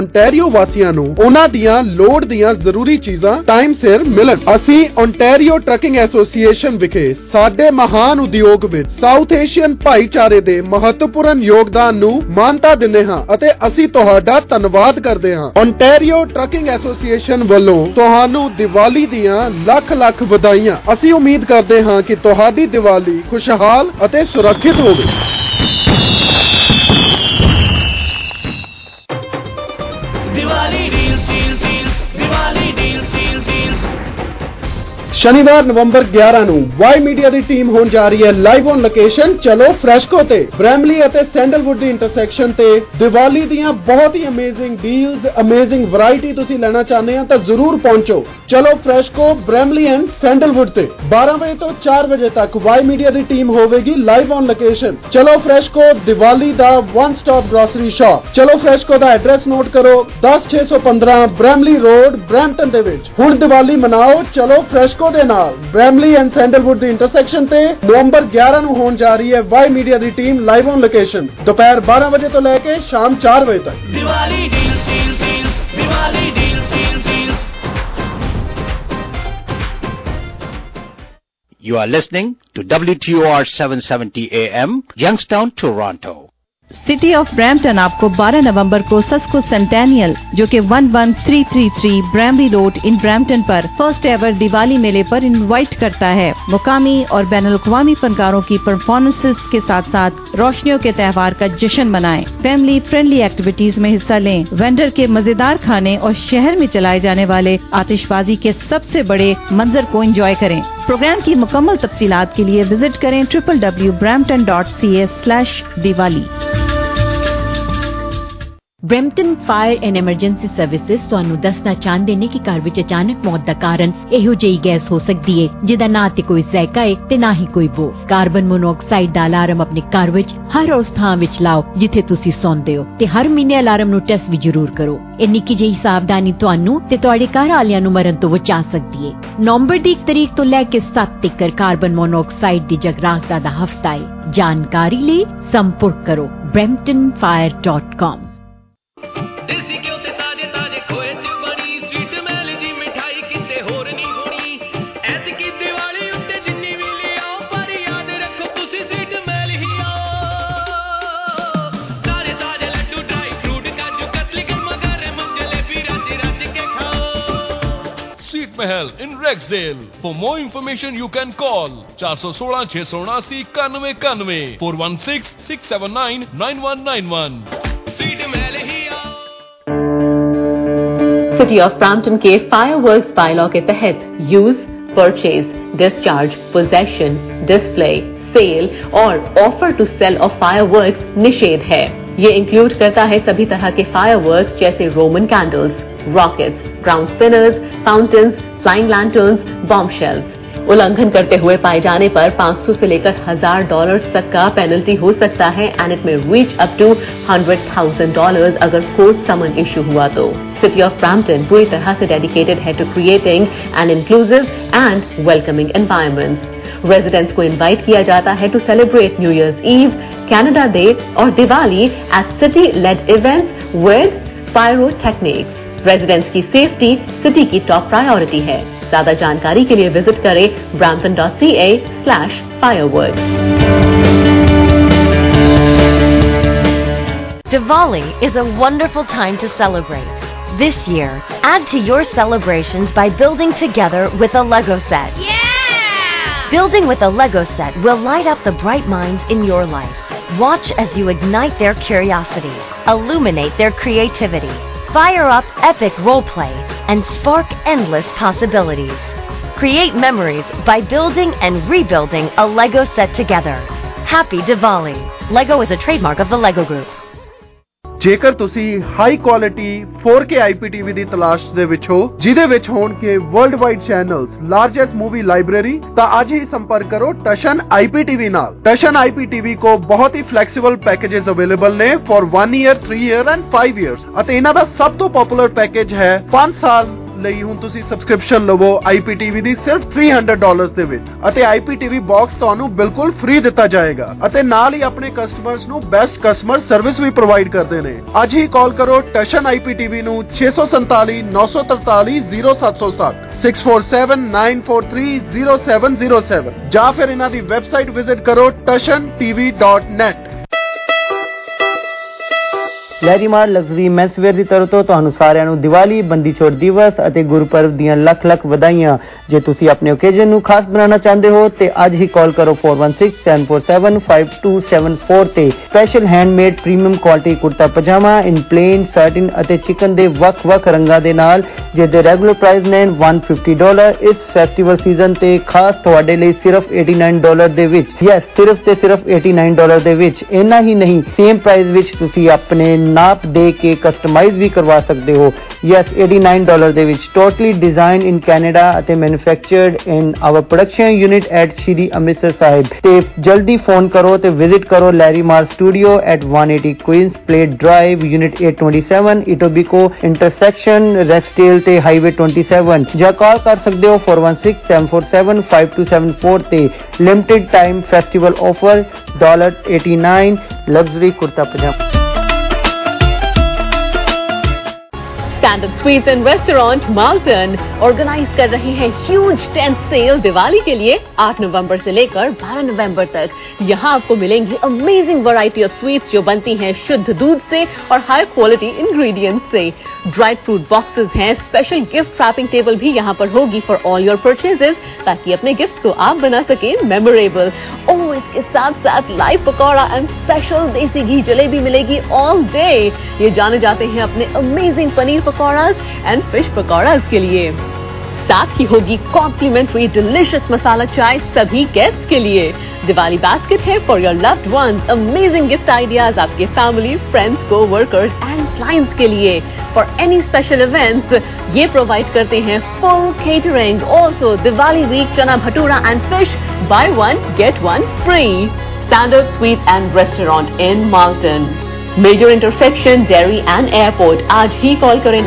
Ontario वासियां ਨੂੰ ਉਹਨਾਂ ਦੀਆਂ ਲੋੜ ਦੀਆਂ ਜ਼ਰੂਰੀ ਚੀਜ਼ਾਂ ਟਾਈਮ ਸਿਰ ਮਿਲਣ। ਅਸੀਂ ओंटारियो ट्रकिंग एसोसिएशन ਵਿਖੇ ਸਾਡੇ ਮਹਾਨ ਉਦਯੋਗ ਵਿੱਚ ਸਾਊਥ ਏਸ਼ੀਅਨ ਭਾਈਚਾਰੇ ਦੇ ਮਹੱਤਵਪੂਰਨ ਯੋਗਦਾਨ ਨੂੰ ਮਾਨਤਾ ਦਿੰਦੇ ਹਾਂ ਅਤੇ ਅਸੀਂ ਤੁਹਾਡਾ ਧੰਨਵਾਦ ਕਰਦੇ ਹਾਂ। ओंटारियो ट्रकिंग एसोसिएशन ਵੱਲੋਂ ਤੁਹਾਨੂੰ ਦੀਵਾਲੀ ਦੀਆਂ ਲੱਖ ਲੱਖ ਵਧਾਈਆਂ। ਅਸੀਂ ਉਮੀਦ ਕਰਦੇ ਹਾਂ ਕਿ ਤੁਹਾਡੀ ਦੀਵਾਲੀ ਖੁਸ਼ਹਾਲ ਅਤੇ ਸੁਰੱਖਿਅਤ ਹੋਵੇ। Diwali deal deal deal Diwali deal deal deal. शनिवार नवंबर 11 ਨੂੰ वाई मीडिया ਦੀ ਟੀਮ ਹੋਣ ਜਾ ਰਹੀ ਹੈ ਲਾਈਵ ਔਨ ਲੋਕੇਸ਼ਨ ਚਲੋ ਫਰੈਸ਼ਕੋ ਤੇ ਬ੍ਰੈਮਲੀ ਅਤੇ ਸੈਂਡਲਵੁੱਡ ਦੀ ਇੰਟਰਸੈਕਸ਼ਨ ਤੇ। ਦੀਵਾਲੀ ਦੀਆਂ ਬਹੁਤ ਹੀ ਅਮੇਜ਼ਿੰਗ ਡੀਲਸ, ਅਮੇਜ਼ਿੰਗ ਵੈਰਾਈਟੀ ਤੁਸੀਂ ਲੈਣਾ ਚਾਹੁੰਦੇ ਆ ਤਾਂ ਜ਼ਰੂਰ ਪਹੁੰਚੋ। ਚਲੋ ਫਰੈਸ਼ਕੋ ਬ੍ਰੈਮਲੀ ਐਂਡ ਸੈਂਡਲਵੁੱਡ ਤੇ 12 ਵਜੇ ਤੋਂ 4 ਵਜੇ ਤੱਕ वाई मीडिया ਦੀ ਟੀਮ ਹੋਵੇਗੀ ਲਾਈਵ ਔਨ ਲੋਕੇਸ਼ਨ। ਚਲੋ ਫਰੈਸ਼ਕੋ ਦੀਵਾਲੀ ਦਾ ਵਨ ਸਟਾਪ ਗ੍ਰੋਸਰੀ ਸ਼ਾਪ। ਚਲੋ ਫਰੈਸ਼ਕੋ ਦਾ ਐਡਰੈਸ ਨੋਟ ਕਰੋ 10615 ਬ੍ਰੈਮਲੀ ਰੋਡ ਬ੍ਰੈਂਪਟਨ ਦੇ ਵਿੱਚ। ਹੁਣ ਦੀਵਾਲੀ ਮਨਾਓ ਚਲੋ ਫਰੈਸ਼ਕੋ ਦੇ ਨਾਲ। ਬ੍ਰੈਮਲੀ ਐਂਡ ਸੈਂਡਲਵੁੱਡ ਦੀ ਇੰਟਰਸੈਕਸ਼ਨ ਤੇ ਨਵੰਬਰ 11 ਨੂੰ ਹੋਣ ਜਾ ਰਹੀ ਹੈ वाई मीडिया ਦੀ ਟੀਮ ਲਾਈਵ ਔਨ ਲੋਕੇਸ਼ਨ ਦੁਪਹਿਰ 12 ਵਜੇ ਤੋਂ ਲੈ ਕੇ ਸ਼ਾਮ 4 ਵਜੇ ਤੱਕ। Diwali deal deal deal Diwali deal deal deal. You are listening to WTOR 770 AM, Youngstown, Toronto. City of Brampton आपको 12 नवंबर को सस्को सेंटेनियल जो कि 11333 ब्रैमली रोड इन ब्रैम्पटन पर फर्स्ट एवर दिवाली मेले पर इनवाइट करता है। मुकामी और बैनुल-अक़वामी फनकारों की परफॉर्मेंसेस के साथ साथ रोशनियों के त्योहार का जश्न मनाएं। फैमिली फ्रेंडली एक्टिविटीज में हिस्सा लें। वेंडर के मजेदार खाने और शहर में चलाए जाने वाले आतिशबाजी के सबसे बड़े मंजर को एंजॉय करें। प्रोग्राम की मुकम्मल तफसीलात के लिए विजिट करें www.brampton.ca/diwali। Brampton fire and emergency services ਤੁਹਾਨੂੰ ਦੱਸਣਾ ਚਾਹੁੰਦੇ ਨੇ ਕਿ ਘਰ ਵਿੱਚ ਅਚਾਨਕ ਮੌਤ ਦਾ ਕਾਰਨ ਇਹੋ ਜਿਹੀ ਗੈਸ ਹੋ ਸਕਦੀ ਹੈ ਜਿਹਦਾ ਨਾ ਤੇ ਕੋਈ ਜ਼ਾਇਕਾ ਹੈ ਤੇ ਨਾ ਹੀ ਕੋਈ ਬੋ। ਕਾਰਬਨ ਮੋਨੋਆਕਸਾਈਡ ਦਾ ਅਲਾਰਮ ਆਪਣੇ ਘਰ ਵਿੱਚ ਹਰ ਉਸ ਥਾਂ ਵਿੱਚ ਲਾਓ ਜਿੱਥੇ ਤੁਸੀਂ ਸੌਂਦੇ ਹੋ ਤੇ ਹਰ ਮਹੀਨੇ ਅਲਾਰਮ ਨੂੰ ਟੈਸਟ ਵੀ ਜ਼ਰੂਰ ਕਰੋ। ਇਹ ਨਿੱਕੀ ਜਿਹੀ ਸਾਵਧਾਨੀ ਤੁਹਾਨੂੰ ਤੇ ਤੁਹਾਡੇ ਘਰ ਵਾਲਿਆਂ ਨੂੰ ਮਰਨ ਤੋਂ ਬਚਾ ਸਕਦੀ ਹੈ। ਨਵੰਬਰ ਦੀ 1 ਤਰੀਕ ਤੋਂ ਲੈ ਕੇ 7 ਤੱਕ ਕਾਰਬਨ ਮੋਨੋਆਕਸਾਈਡ ਦੀ ਜਾਗਰੂਕਤਾ ਦਾ ਹਫਤਾ ਹੈ। ਜਾਣਕਾਰੀ ਲਈ ਸੰਪਰਕ ਕਰੋ bramptonfire.com। देसी घ्यो ते ताजे ताजे खोए च बनी स्वीट मैल दी मिठाई किते होर नहीं होनी। ऐतकी दिवाली उत्ते जिन्नी भी ले आओ पर याद रखो तुसी स्वीट मैल ही आओ। ताजे ताजे लड्डू ड्राई फ्रूट काजू कतली गरमा गरम जलेबी रज रज के खाओ। Sweet Mahal in Rexdale. For more information you can call 416 679 9191 416 679 9191। स्वीट मैल ही आओ। सिटी ऑफ ब्रैम्पटन के फायरवर्क्स बायलॉ के तहत use, purchase, discharge, possession, display, sale और offer to sale of fireworks निषेध है। ये इंक्लूड करता है सभी तरह के फायरवर्क्स जैसे Roman candles, rockets, ground spinners, fountains, flying lanterns, bomb shells. उल्लंघन करते हुए पाए जाने पर $500 से लेकर $1000 तक का पेनल्टी हो सकता है एंड इट में रीच अप टू $100,000 अगर कोर्ट समन इशू हुआ तो। सिटी ऑफ ब्रैम्पटन पूरी तरह से डेडिकेटेड है to creating an inclusive and welcoming environment. Residents को इनवाइट किया जाता है to celebrate New Year's Eve, Canada Day और Diwali at city led events with pyrotechnics. Residents की सेफ्टी सिटी की टॉप प्रायोरिटी है। ज्यादा जानकारी के लिए विजिट करें brampton.ca/fireworks। Diwali is a wonderful time to celebrate. This year, add to your celebrations by building together with a Lego set. Yeah! Building with a Lego set will light up the bright minds in your life. Watch as you ignite their curiosity, illuminate their creativity, fire up epic roleplay, and spark endless possibilities. Create memories by building and rebuilding a Lego set together. Happy Diwali! Lego is a trademark of the Lego Group. ਜੇਕਰ ਤੁਸੀਂ high quality 4K IPTV ਦੀ ਤਲਾਸ਼ ਦੇ ਵਿੱਚ ਹੋ ਜਿਹਦੇ ਵਿੱਚ ਹੋਣਗੇ world wide channels, largest movie library ਤਾਂ ਅੱਜ ਹੀ ਸੰਪਰਕ ਕਰੋ ਟਸ਼ਨ IPTV ਨਾਲ। ਟਸ਼ਨ IPTV ਕੋ ਬਹੁਤ ਹੀ ਫਲੈਕਸੀਬਲ ਪੈਕੇजेस ਅਵੇਲੇਬਲ ਨੇ for 1 year, 3 year and 5 years ਅਤੇ ਇਹਨਾਂ ਦਾ ਸਭ ਤੋਂ ਪਪੂਲਰ ਪੈਕੇਜ ਹੈ 5 ਸਾਲ ਲਈ ਹੁਣ ਤੁਸੀਂ ਸਬਸਕ੍ਰਿਪਸ਼ਨ ਲਵੋ IPTV ਦੀ ਸਿਰਫ $300 ਦੇ ਵਿੱਚ ਅਤੇ IPTV ਬਾਕਸ ਤੁਹਾਨੂੰ ਬਿਲਕੁਲ ਫ੍ਰੀ ਦਿੱਤਾ ਜਾਏਗਾ ਅਤੇ ਨਾਲ ਹੀ ਆਪਣੇ ਕਸਟਮਰਸ ਨੂੰ ਬੈਸਟ ਕਸਟਮਰ ਸਰਵਿਸ ਵੀ ਪ੍ਰੋਵਾਈਡ ਕਰਦੇ ਨੇ। ਅੱਜ ਹੀ ਕਾਲ ਕਰੋ ਟਸ਼ਨ IPTV ਨੂੰ 647 943 0707 6479430707 ਜਾਂ ਫਿਰ ਇਹਨਾਂ ਦੀ ਵੈਬਸਾਈਟ ਵਿਜ਼ਿਟ ਕਰੋ tashtv.net। ਲੈਰੀਮਾਰ ਲਗਜ਼ਰੀ ਮੈਂਸਵੇਅਰ ਦੀ ਤਰਫ ਤੋਂ ਤੁਹਾਨੂੰ ਸਾਰਿਆਂ ਨੂੰ ਦੀਵਾਲੀ, ਬੰਦੀ ਛੋੜ ਦਿਵਸ ਅਤੇ ਗੁਰਪੁਰਬ ਦੀਆਂ ਲੱਖ ਲੱਖ ਵਧਾਈਆਂ। ਜੇ ਤੁਸੀਂ ਆਪਣੇ ਓਕੇਜ਼ਨ ਨੂੰ ਖਾਸ ਬਣਾਉਣਾ ਚਾਹੁੰਦੇ ਹੋ ਤੇ ਅੱਜ ਹੀ ਕਾਲ ਕਰੋ 4167475274 ਤੇ। Special handmade premium quality kurta pyjama in plain, satin ਅਤੇ ਚਿਕਨ ਦੇ ਵੱਖ-ਵੱਖ ਰੰਗਾਂ ਦੇ ਨਾਲ ਜਿਹਦੇ ਰੈਗੂਲਰ ਪ੍ਰਾਈਸ ਨੇ $150। ਇਸ ਫੈਸਟੀਵਲ ਸੀਜ਼ਨ ਤੇ ਖਾਸ ਤੁਹਾਡੇ ਲਈ ਸਿਰਫ $89 ਦੇ ਵਿੱਚ। ਯੈਸ, ਸਿਰਫ ਤੇ ਸਿਰਫ $89 ਦੇ ਵਿੱਚ। ਇੰਨਾ ਹੀ ਨਹੀਂ, ਸੇਮ ਪ੍ਰਾਈਸ ਵਿੱਚ ਤੁਸੀਂ ਆਪਣੇ ਨਾਪ ਦੇ ਕੇ ਕਸਟਮਾਈਜ਼ ਵੀ ਕਰਵਾ ਸਕਦੇ ਹੋ। ਯੈਸ, $89 ਦੇ ਵਿੱਚ। ਟੋਟਲੀ ਡਿਜ਼ਾਈਨ ਇਨ ਕੈਨੇਡਾ ਅਤੇ manufactured in our production unit at Shri Amritsar Sahib. ਤੇ ਜਲਦੀ ਫੋਨ ਕਰੋ ਤੇ ਵਿਜ਼ਿਟ ਕਰੋ Larimar studio at 180 Queens Plate drive, unit 827, Etobicoke intersection, Rexdale ਤੇ ਹਾਈਵੇ 27 ਜਾਂ ਕਾਲ ਕਰ ਸਕਦੇ ਹੋ 4167475274 ਤੇ। Limited time festival offer $89 luxury kurta pyjama. Standard sweets and restaurant Malton organize कर रहे हैं ह्यूज टेंट सेल दिवाली के लिए 8 नवंबर से लेकर 12 नवंबर तक। यहाँ आपको मिलेंगी अमेजिंग वैरायटी ऑफ स्वीट्स जो बनती हैं शुद्ध दूध से और हाई क्वालिटी इंग्रेडिएंट्स से। ड्राइड फ्रूट बॉक्सेस हैं, स्पेशल गिफ्ट रैपिंग टेबल भी यहाँ पर होगी फॉर ऑल योर परचेजेस ताकि अपने गिफ्ट को आप बना सके मेमोरेबल। ओह, इसके साथ साथ लाइव पकौड़ा एंड स्पेशल देसी घी जलेबी मिलेगी ऑल डे। ये जाने जाते हैं अपने amazing paneer pakoras and fish pakoras के लिए। साथ ही होगी कॉम्प्लीमेंट्री डिलिशियस मसाला चाय सभी गेस्ट के लिए। दिवाली बास्केट है for your loved ones, amazing gift ideas आपके family, friends, co-workers and clients के लिए। फॉर एनी स्पेशल इवेंट्स ये प्रोवाइड करते हैं full catering. Also Diwali week chana bhatura and fish buy 1 get 1 free। Standard sweet and restaurant in Malton, major intersection Derry and Airport. आज ही call करें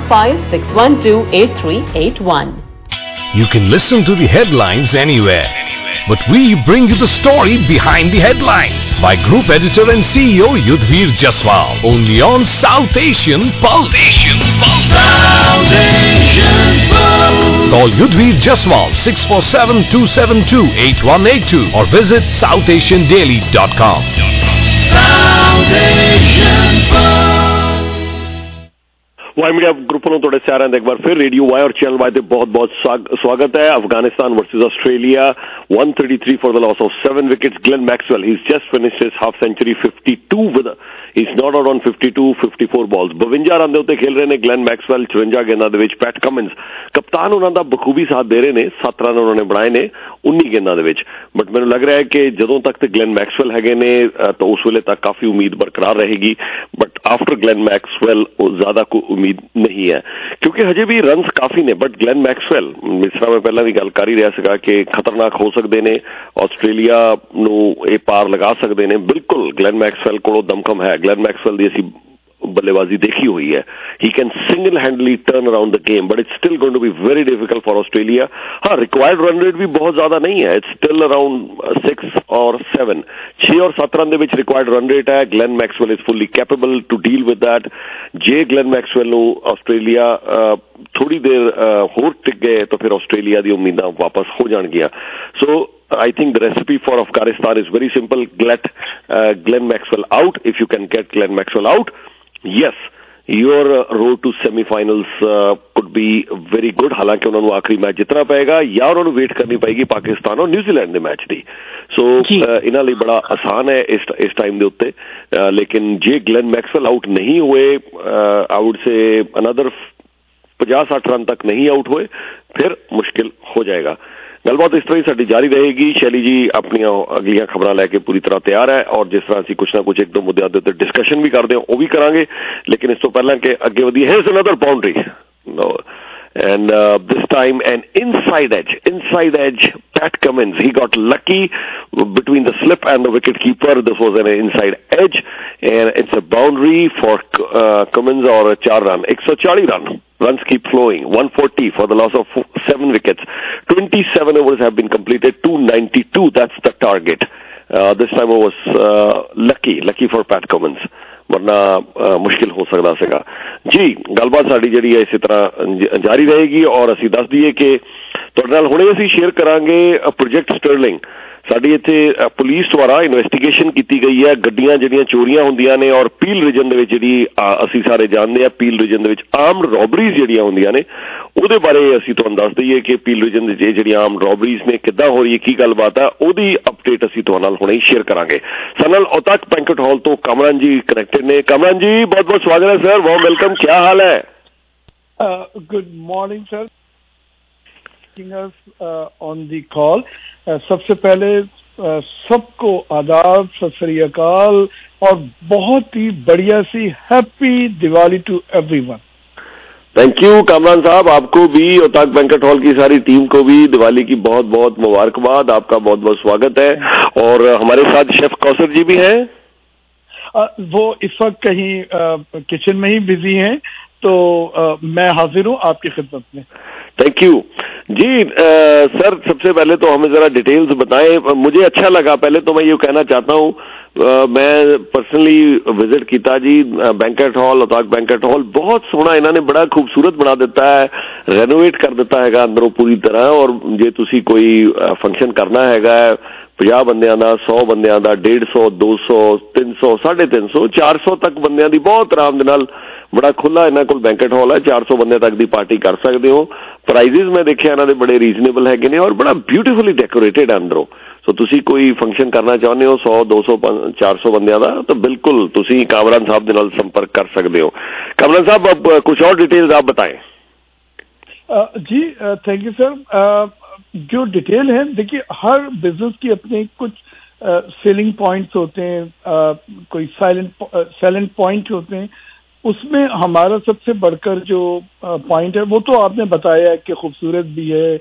9056128381। You can listen to the headlines anywhere, but we bring you the story behind the headlines by Group Editor and CEO Yudhvir Jaswal, only on South Asian Pulse. South Asian Pulse. Call Yudhvir Jaswal 647-272-8182 or visit southasiandaily.com. South Asian Pulse. Y media group ਨੂੰ ਤੁਹਾਡੇ ਸਾਰਿਆਂ ਦਾ ਇੱਕ ਵਾਰ ਫਿਰ radio Y ਔਰ channel Y ਤੇ ਬਹੁਤ-ਬਹੁਤ ਸਵਾਗਤ ਹੈ। Afghanistan versus Australia 133 for the loss of 7 wickets. Glenn Maxwell, he's just finished his half century 52 with he's not out on 54 balls। 52 run ਦੇ ਉੱਤੇ ਖੇਲ ਰਹੇ ਨੇ ਗਲੈਨ ਮੈਕਸਵੈਲ। 54 ਗੇਂਦਾਂ ਦੇ ਵਿੱਚ ਪੈਟ ਕਮਿੰਸ ਕਪਤਾਨ ਉਹਨਾਂ ਦਾ ਬਖੂਬੀ ਸਾਥ ਦੇ ਰਹੇ ਨੇ। 7 ਰਨ ਉਹਨਾਂ ਨੇ ਬਣਾਏ ਨੇ 19 ਗੇਂਦਾਂ ਦੇ ਵਿੱਚ। ਬਟ ਮੈਨੂੰ ਲੱਗ ਰਿਹਾ ਹੈ ਕਿ ਜਦੋਂ ਤੱਕ ਤੇ ਗਲੈਨ ਮੈਕਸਵੈਲ ਹੈਗੇ ਨੇ ਤਾਂ ਉਸ ਵੇਲੇ ਤੱਕ ਕਾਫੀ ਉਮੀਦ ਬਰਕਰਾਰ ਰਹੇਗੀ। ਬਟ ਆਫਟਰ ਗਲੈਨ ਮੈਕਸਵੈਲ ਜ਼ਿਆਦਾ ਕੋਈ ਉਮੀਦ ਨਹੀਂ ਹੈ ਕਿਉਂਕਿ ਹਜੇ ਵੀ ਰਨਸ ਕਾਫੀ ਨੇ। ਬਟ ਗਲੈਨ ਮੈਕਸਵੈਲ, ਜਿਸ ਤਰ੍ਹਾਂ ਮੈਂ ਪਹਿਲਾਂ ਵੀ ਗੱਲ ਕਰ ਹੀ ਰਿਹਾ ਸੀਗਾ ਕਿ ਖਤਰਨਾਕ ਹੋ ਸਕਦੇ ਨੇ, ਆਸਟ੍ਰੇਲੀਆ ਨੂੰ ਇਹ ਪਾਰ ਲਗਾ ਸਕਦੇ ਨੇ। ਬਿਲਕੁਲ ਗਲੈਨ ਮੈਕਸਵੈਲ ਕੋਲੋਂ ਦਮਖਮ ਹੈ। ਗਲੈਨ ਮੈਕਸਵੈਲ ਦੀ ਅਸੀਂ ਬੱਲੇਬਾਜ਼ੀ ਦੇਖੀ ਹੋਈ ਹੈ। He can single handedly turn around the game but it's still going to be very difficult for Australia. ਹਾਂ, ਰਿਕਵਾਇਰਡ ਰਨ ਰੇਟ ਵੀ ਬਹੁਤ ਜ਼ਿਆਦਾ ਨਹੀਂ ਹੈ। ਇਟਸ ਸਟਿਲ ਅਰਾਊਂਡ 6 or 7 6 ਔਰ 7 ਰਨ ਦੇ ਵਿੱਚ ਰਿਕਵਾਇਰਡ ਰਨ ਰੇਟ ਹੈ। Glenn Maxwell is fully capable to deal with that. ਜੇ ਗਲੈਨ ਮੈਕਸਵੈਲ ਨੂੰ ਆਸਟ੍ਰੇਲੀਆ ਥੋੜੀ ਦੇਰ ਹੋਰ ਟਿਕ ਗਏ ਤਾਂ ਫਿਰ ਆਸਟ੍ਰੇਲੀਆ ਦੀ ਉਮੀਦਾਂ ਵਾਪਸ ਹੋ ਜਾਣਗੀਆਂ। ਸੋ I think the recipe for Afghanistan is very simple. Get Glenn Maxwell out. If you can get Glenn Maxwell out, yes, your road to semi-finals could be very good। हालांकि उन्होंने आखिरी मैच जितना पाएगा या उन्होंने वेट करनी पड़ेगी पाकिस्तान और न्यूजीलैंड के मैच की। सो इन्हां लई बड़ा आसान है इस टाइम के उत्ते। लेकिन जे ग्लेन मैक्सवेल आउट नहीं हुए, I would say another 50-60 run तक नहीं आउट हुए, फिर मुश्किल हो जाएगा। गलबात इस तरह ही साडी जारी रहेगी। शैली जी अपनी अगलियां खबरां लैके पूरी तरह तैयार है और जिस तरह असीं कुछ ना कुछ एक दो मुद्दों के उत्ते डिस्कशन भी करते हैं वो भी करांगे। लेकिन इस तो पहला कि अगे वधिए, here's another boundary and this time an inside edge, Pat Cummins. He got lucky between the slip and the wicket keeper. This was an inside edge, and it's a boundary for Cummins or a 4 run. 140 run. Runs keep flowing. 140 for the loss of 7 wickets. 27 overs have been completed. 292. That's the target. This time it was lucky for Pat Cummins. वरना मुश्किल हो सकता सीगा जी। गलबात साडी जिहड़ी है इसी तरह जारी रहेगी और असीं दस दईए कि तुहाडे नाल हुणे असीं शेयर करांगे प्रोजेक्ट स्टर्लिंग। साडी इत्थे पुलिस द्वारा इन्वेस्टिगेशन की गई है गड्डियां जिहड़ियां चोरियां हुंदियां ने और पील रीजन दे विच जिहड़ी असीं सारे जानदे आ पील रीजन दे विच आर्म्ड रॉबरीज जिहड़ियां हुंदियां ने ਉਹਦੇ ਬਾਰੇ ਅਸੀਂ ਤੁਹਾਨੂੰ ਦੱਸ ਦਈਏ ਕਿ ਪੀਲ ਰੀਜਨ ਦੇ ਜਿਹੜੀਆਂ ਆਮ ਰੌਬਰੀਜ਼ ਨੇ ਕਿੱਦਾਂ ਹੋ ਰਹੀ ਹੈ ਕੀ ਗੱਲਬਾਤ ਹੈ ਉਹਦੀ ਅਪਡੇਟ ਅਸੀਂ ਤੁਹਾਡੇ ਨਾਲ ਹੁਣੇ ਹੀ ਸ਼ੇਅਰ ਕਰਾਂਗੇ। ਸਾਡੇ ਨਾਲ ਔਤਾਕ ਬੈਂਕਟ ਹਾਲ ਤੋਂ ਕਮਰਨ ਜੀ ਕਨੈਕਟਡ ਨੇ। ਕਮਰਨ ਜੀ ਬਹੁਤ ਬਹੁਤ ਸਵਾਗਤ ਹੈ ਸਰ, ਵਾਰਮ ਵੈਲਕਮ, ਕੀ ਹਾਲ ਹੈ? Good morning sir, on the call. सबसे पहले सबको आदाब, सत श्री अकाल और बहुत ही बढ़िया सी happy Diwali to everyone. Thank you Kamran साहब, आपको भी औताक बैंकेट हॉल की सारी टीम को भी दिवाली की बहुत बहुत मुबारकबाद। आपका बहुत बहुत स्वागत है। और हमारे साथ शेफ कौसर जी भी हैं। वो इस वक्त कहीं किचन में ही बिजी हैं, तो मैं हाजिर हूँ आपकी खिदमत में। Thank you ji. सर सबसे पहले तो हमें जरा डिटेल्स बताएं। मुझे अच्छा लगा, पहले तो मैं ये कहना चाहता हूँ मैं पर्सनली विजिट किया जी banquet hall, Autaq banquet hall बहुत सोहना इन्होंने बड़ा खूबसूरत बना दिता है, रेनोवेट कर दिता है अंदरों पूरी तरह। और जे तुसी कोई फंक्शन करना हैगा 50 बंदियां दा, 100 बंदियां दा, 150, 200, 300, 350, 400 तक बंदियां दी बहुत आराम दे नाल बड़ा खुला इन्हां कोल बैंकेट हॉल है। 400 बंदे तक दी पार्टी कर सकते हो। प्राइजेस मैं देखिया इन्हां दे बड़े रीजनेबल हैगे ने और बड़ा ब्यूटीफुली डेकोरेटेड अंदरों। सो तुसी कोई फंक्शन करना चाहते हो 100, 200, 400 बंदियां दा, तो बिल्कुल तुसी कामरान साहब दे नाल संपर्क कर सकते हो। कामरान साहब अब कुछ और डिटेल्स आप बताएं। जी थैंक यू सर। जो डिटेल है देखिए, हर बिजनेस की अपने कुछ सेलिंग पॉइंट्स होते हैं, कोई साइलेंट पॉइंट होते हैं। उसमें हमारा सबसे बढ़कर जो पॉइंट है वो तो आपने बताया है कि खूबसूरत भी है।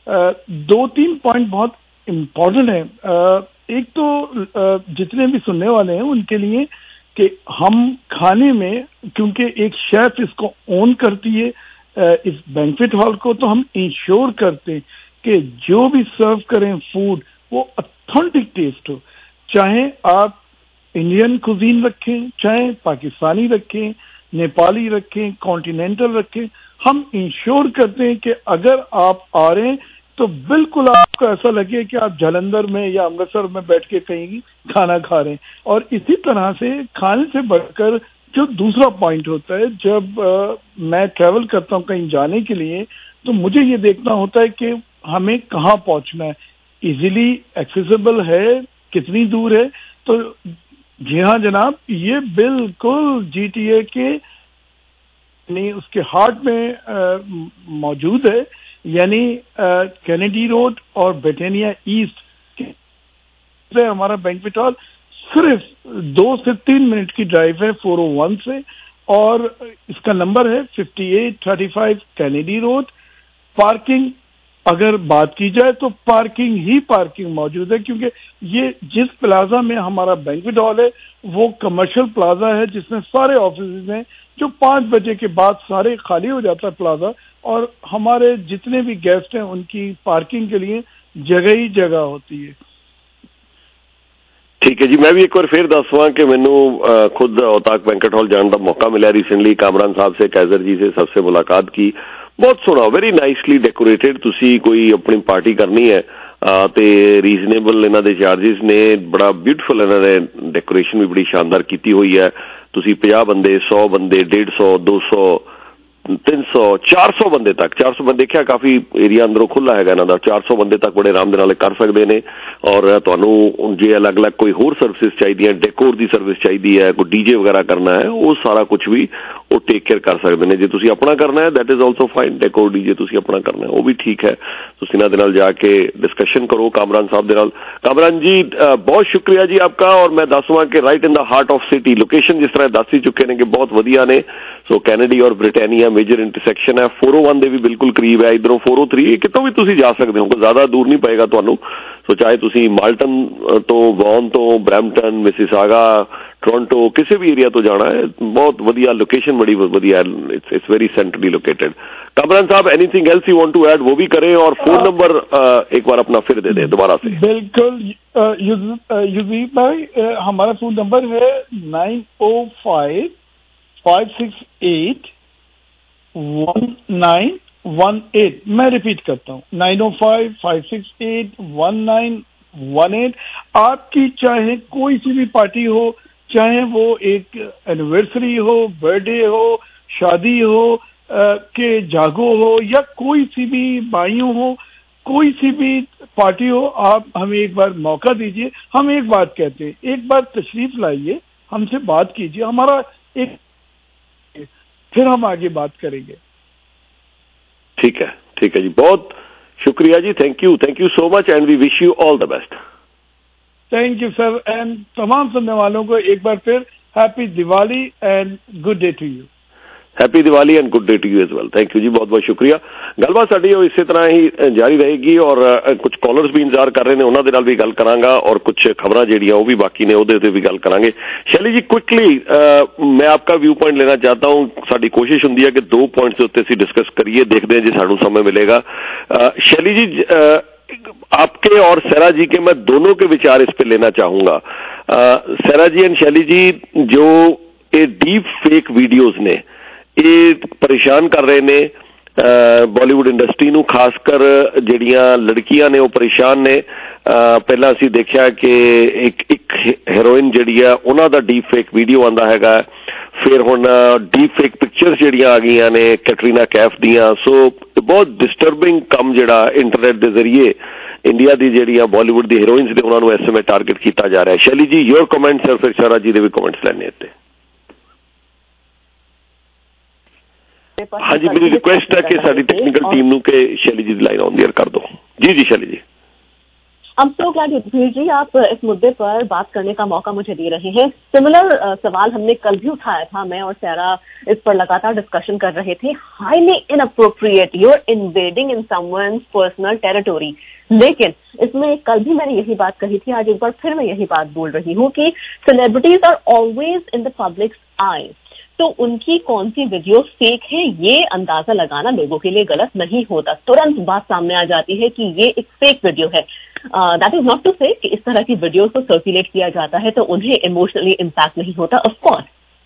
2-3 पॉइंट बहुत इम्पोर्टेंट है। एक तो जितने भी सुनने वाले हैं उनके लिए कि हम खाने में, क्योंकि एक शेफ इसको ओन करती है इस बैंक्वेट हॉल को, तो हम इंश्योर करते हैं कि जो भी सर्व करें फूड वो ऑथेंटिक टेस्ट हो। चाहे आप इंडियन कुजीन रखें, चाहे पाकिस्तानी रखें, नेपाली रखें, कॉन्टिनेंटल रखें, हम इंश्योर करते हैं कि अगर आप आ रहे हैं तो बिल्कुल आपको ऐसा लगे कि आप जालंधर में या अमृतसर में बैठ के कहीं खाना खा रहे हैं। और इसी तरह से खाने से बढ़कर जो दूसरा पॉइंट होता है, जब मैं ट्रैवल करता हूँ कहीं जाने के लिए, तो मुझे ये देखना होता है कि हमें कहाँ पहुंचना है, इजीली एक्सेसिबल है, कितनी दूर है। तो जी हाँ जनाब, ये बिल्कुल जीटीए के नहीं उसके हार्ट में मौजूद है, यानी कैनेडी रोड और ब्रिटानिया ईस्ट से हमारा बैंक्वेट हॉल सिर्फ 2 से 3 मिनट की ड्राइव है 401 से। और इसका नंबर है 5835 कैनेडी रोड। पार्किंग अगर बात की जाए तो पार्किंग ही पार्किंग मौजूद है, क्योंकि ये जिस प्लाजा में हमारा बैंक्वेट हॉल है वो कमर्शियल प्लाजा है जिसमें सारे ऑफिस हैं। जो 5 बजे के बाद सारे खाली हो जाता है प्लाजा, और हमारे जितने भी गेस्ट हैं उनकी पार्किंग के लिए जगह ही जगह होती है। ठीक है जी। मैं भी एक बार फिर दसवा कि मैनू खुद औताक बैंकेट हॉल जाने का मौका मिला रिसेंटली। कामरान साहब से, कैजर जी से सबसे मुलाकात की। बहुत सोहना, वेरी नाइसली डेकोरेटेड। तुसी कोई अपनी पार्टी करनी है ते रीजनेबल इन्हां दे चार्जेस ने, बड़ा ब्यूटीफुल इन्हां ने डेकोरेशन भी बड़ी शानदार की हुई है। तुसी 50 बंदे, 100 बंदे, 150, 200, 300, 400 बंदे तक, 400 बंदे देखिया काफी एरिया अंदरों खुला है इन्हां दा, 400 बंदे तक बड़े आराम दे नाल कर सकते हैं। और तुहानूं जे अलग अलग कोई होर सर्विस चाहिए, डेकोर की सर्विस चाहिए है, कोई डीजे वगैरह करना है, वो सारा कुछ भी ਉਹ ਟੇਕ ਕੇਅਰ ਕਰ ਸਕਦੇ ਨੇ। ਜੇ ਤੁਸੀਂ ਆਪਣਾ ਕਰਨਾ ਹੈ that is also fine, decor D J ਤੁਸੀਂ ਆਪਣਾ ਕਰਨਾ ਹੈ ਉਹ ਵੀ ਠੀਕ ਹੈ, ਤੁਸੀਂ ਇਹਨਾਂ ਦੇ ਨਾਲ ਜਾ ਕੇ ਡਿਸਕਸ਼ਨ ਕਰੋ ਕਾਮਰਾਨ ਸਾਹਿਬ ਦੇ ਨਾਲ। ਕਾਮਰਾਨ जी बहुत शुक्रिया जी आपका। और मैं दसवां कि right in the heart of city location जिस तरह दस ही चुके ने कि बहुत वधिया ने। सो कैनेडी और ब्रिटानिया मेजर इंटरसैक्शन है, 401 ਦੇ भी बिल्कुल करीब है, इधरों 403 कितों भी तुसी जा सकते हो, कोई ज्यादा दूर नहीं पएगा ਤੁਹਾਨੂੰ। सो चाहे तुसी माल्टन तो वॉन तो ब्रैम्पटन मिसिसागा टोरंटो किसी भी एरिया तो जाना है, बहुत वधिया लोकेशन, बड़ी वधिया है, it's very centrally located. Kamran साहब anything else you want to add वो भी करें, और फोन नंबर एक बार अपना फिर दे दें दोबारा से। बिल्कुल यूजीब भाई, हमारा फोन नंबर है 905-568-1918। मैं रिपीट करता हूँ 905-568-1918। आपकी चाहे कोई सी भी पार्टी हो, चाहे वो एक एनिवर्सरी हो, बर्थडे हो, शादी हो, के जागो हो, या कोई सी भी बाइयों हो, कोई सी भी पार्टी हो, आप हमें एक बार मौका दीजिए। हम एक बात कहते हैं, एक बार तशरीफ लाइए, हमसे बात कीजिए, हमारा एक, फिर हम आगे बात करेंगे। ठीक है जी, बहुत शुक्रिया जी, thank you so much and we wish you all the best. Thank you sir, and तमाम सुनने वालों को एक बार फिर happy Diwali and good day to you. Happy Diwali and good day to you as well. Thank you जी, बहुत बहुत शुक्रिया। गलबात साडी इसी तरह ही जारी रहेगी, और कुछ कॉलर्स भी इंतजार कर रहे हैं, उन्होंने नाल भी गल करांगा, और कुछ खबरां जिहड़ियां वो भी बाकी ने उहदे ते भी गल करांगे। शैली जी क्विकली मैं आपका व्यू पॉइंट लेना चाहता हूं। साडी कोशिश हुंदी है कि 2 पॉइंट्स के उत्ते असीं डिस्कस करिए, देखते हैं जी सानू समय मिलेगा। शैली जी आपके और सैरा जी के मैं दोनों के विचार इस पे लेना चाहूंगा। सैरा जी एंड शैली जी, जो ये डीप फेक वीडियोज ने ये परेशान कर रहे ने बॉलीवुड इंडस्ट्री नूं, खासकर जिहड़ियां लड़कियां ने वो परेशान ने। पहला असीं देखिया कि एक हीरोइन जिहड़ी है उन्हां दा डीप फेक वीडियो आंदा हैगा, फिर हुण डीप फेक पिक्चर्स जिहड़ियां आ गईयां ने कैटरीना कैफ दियां। सो बहुत डिस्टर्बिंग कम जिहड़ा इंटरनेट दे जरिए इंडिया दी जिहड़ियां बॉलीवुड दी हीरोइन्स ने उन्हां नूं इस समय टारगेट किया जा रहा है। शैली जी योर कमेंट्स, और फिर सारा जी दे भी कमेंट्स लैने इत्ते। हाँ जी, मेरी रिक्वेस्ट है कि साडी टेक्निकल टीम नूं के शैली जी दी लाइन ऑन द एयर कर दो। जी शैली जी। I'm so glad युद्धवीर जी आप इस मुद्दे पर बात करने का मौका मुझे दे रहे हैं। सिमिलर सवाल हमने कल भी उठाया था, मैं और सैरा इस पर लगातार डिस्कशन कर रहे थे। Highly inappropriate, you are invading in someone's personal territory. लेकिन इसमें कल भी मैंने यही बात कही थी, आज एक बार फिर मैं यही बात बोल रही हूँ कि celebrities are always in the public's eye, तो उनकी कौन सी वीडियो फेक है ये अंदाजा लगाना लोगों के लिए गलत नहीं होता। तुरंत बात सामने आ जाती है कि ये एक फेक वीडियो है। That is not to say कि इस तरह की वीडियोस को सर्कुलेट किया जाता है तो उन्हें इमोशनली इम्पैक्ट नहीं होता। ऑफ कोर्स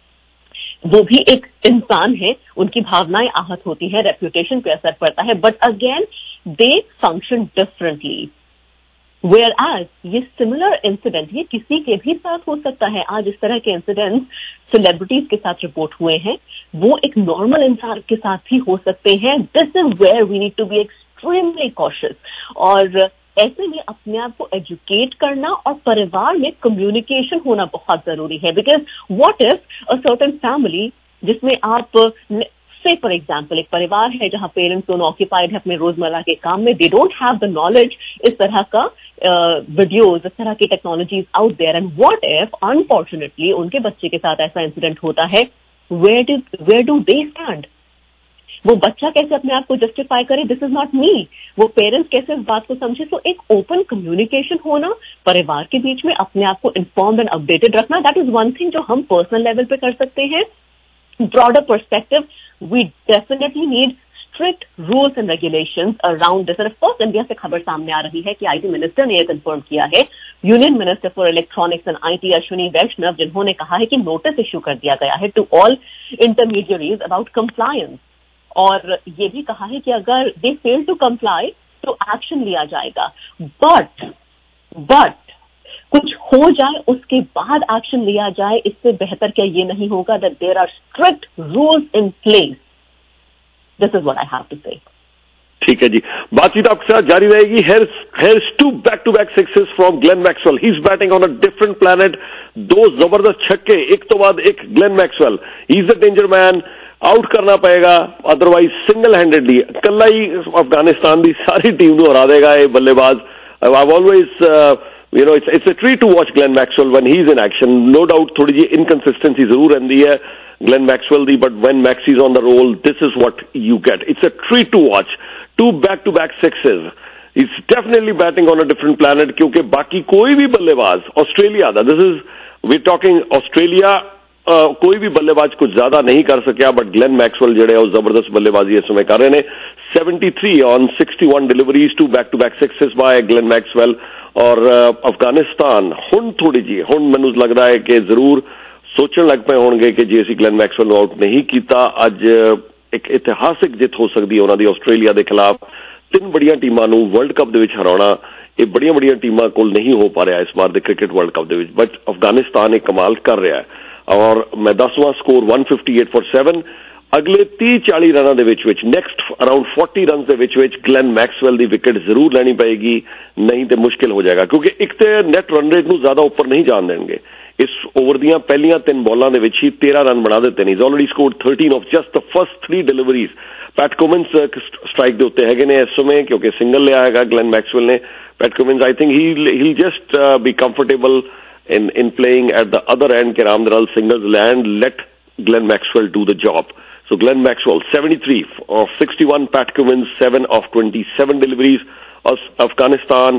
वो भी एक इंसान है, उनकी भावनाएं आहत होती है, रेप्यूटेशन पे असर पड़ता है, but again they function differently. Where as ये सिमिलर इंसिडेंट ये किसी के भी साथ हो सकता है। आज इस तरह के इंसिडेंट्स सेलिब्रिटीज के साथ रिपोर्ट हुए हैं, वो एक नॉर्मल इंसान के साथ भी हो सकते हैं। This is where we need to be extremely cautious, और ऐसे में अपने आप को एजुकेट करना और परिवार में कम्युनिकेशन होना बहुत जरूरी है। Because what if a certain family जिसमें आप से फॉर एग्जाम्पल एक परिवार है जहां पेरेंट्स दोनों ऑक्यूपाइड है अपने रोजमर्रा के काम में, they don't have the knowledge इस तरह का वीडियोज, इस तरह की technologies out there, and what if unfortunately उनके बच्चे के साथ ऐसा इंसिडेंट होता है, वेयर डू दे स्टैंड? वो बच्चा कैसे अपने आप को जस्टिफाई करे, दिस इज नॉट मी? वो पेरेंट्स कैसे इस बात को समझे? सो एक ओपन कम्युनिकेशन होना, परिवार के बीच में अपने आप को इन्फॉर्म्ड एंड अपडेटेड रखना, दैट इज वन थिंग जो हम पर्सनल लेवल पे कर सकते हैं। Broader perspective, we definitely need strict rules and regulations around this, and of course India से खबर सामने आ रही है कि आईटी मिनिस्टर ने यह कंफर्म किया है, union minister for electronics and IT Ashwini Vaishnaw, जिन्होंने कहा है कि नोटिस इश्यू कर दिया गया है to all intermediaries about compliance, और ये भी कहा है कि अगर दे फेल टू कंप्लाई तो एक्शन लिया जाएगा। बट कुछ हो जाए उसके बाद एक्शन लिया जाए, इससे बेहतर क्या ये नहीं होगा that there are strict rules in place? This is what I have to say. ठीक है जी, बातचीत आपके साथ जारी रहेगी। Here's two back-to-back sixes from Glenn Maxwell. He's batting on a different planet. दो जबरदस्त छक्के एक तो बाद एक Glenn Maxwell. He's a danger man. Out करना पएगा, अदरवाइज सिंगल हैंडेडली कल्ला ही अफगानिस्तान की सारी टीम को हरा देगा ये बल्लेबाज. I've always it's a treat to watch Glenn Maxwell when he's in action. No doubt थोड़ी जी inconsistency जरूर रहती है Glenn Maxwell the, but when Maxie's on the roll, this is what you get. It's a treat to watch. 2 back-to-back sixes. He's definitely batting on a different planet क्योंकि बाकी कोई भी बल्लेबाज Australia दा, this is we're talking Australia, कोई भी बल्लेबाज कुछ ज्यादा नहीं कर सकिया, बट ग्लेन मैक्सवेल जेडे वो जबरदस्त बल्लेबाजी इस समय कर रहे हैं. 73 on 61 deliveries, 2 back-to-back sixes by Glenn Maxwell. और अफगानिस्तान हुण थोड़ी जी हुण मैनू लग रहा है कि जरूर सोचण लग पे होणगे कि जे असीं ग्लेन मैक्सवेल नूं आउट नहीं कीता, अज एक इतिहासिक जित हो सकती है उन्हां दी ऑस्ट्रेलिया के खिलाफ. 3 बड़ियां टीमां नूं वर्ल्ड कप दे विच हराउणा ये बड़ियां टीमां कोल नहीं हो पा रहा इस बार दे क्रिकेट वर्ल्ड कप दे विच, बट अफगानिस्तान एक कमाल कर रहा है. और मैं 10वां स्कोर 158 for 7. अगले 30-40 रनों दे विच नेक्स्ट अराउंड 40 रन दे विच ग्लेन मैक्सवेल दी विकेट जरूर लेनी पएगी, नहीं तो मुश्किल हो जाएगा क्योंकि एक तो नेट रन रेट नूं ज्यादा ऊपर नहीं जान देंगे. इस ओवर दियां पहलियां 3 बॉलां दे विच ही 13 रन बना देते हैं. Already scored 13 off just the first 3 deliveries. Pat Cummins strike दे उत्ते हैगे ने इस समय क्योंकि सिंगल लिया हैगा ग्लेन मैक्सवेल ने. Pat Cummins I think he'll just be comfortable in playing at the other end. Ram Dural singles land, let Glenn Maxwell do the job. So Glenn Maxwell 73 of 61, Pat Cummins 7 of 27 deliveries. Afghanistan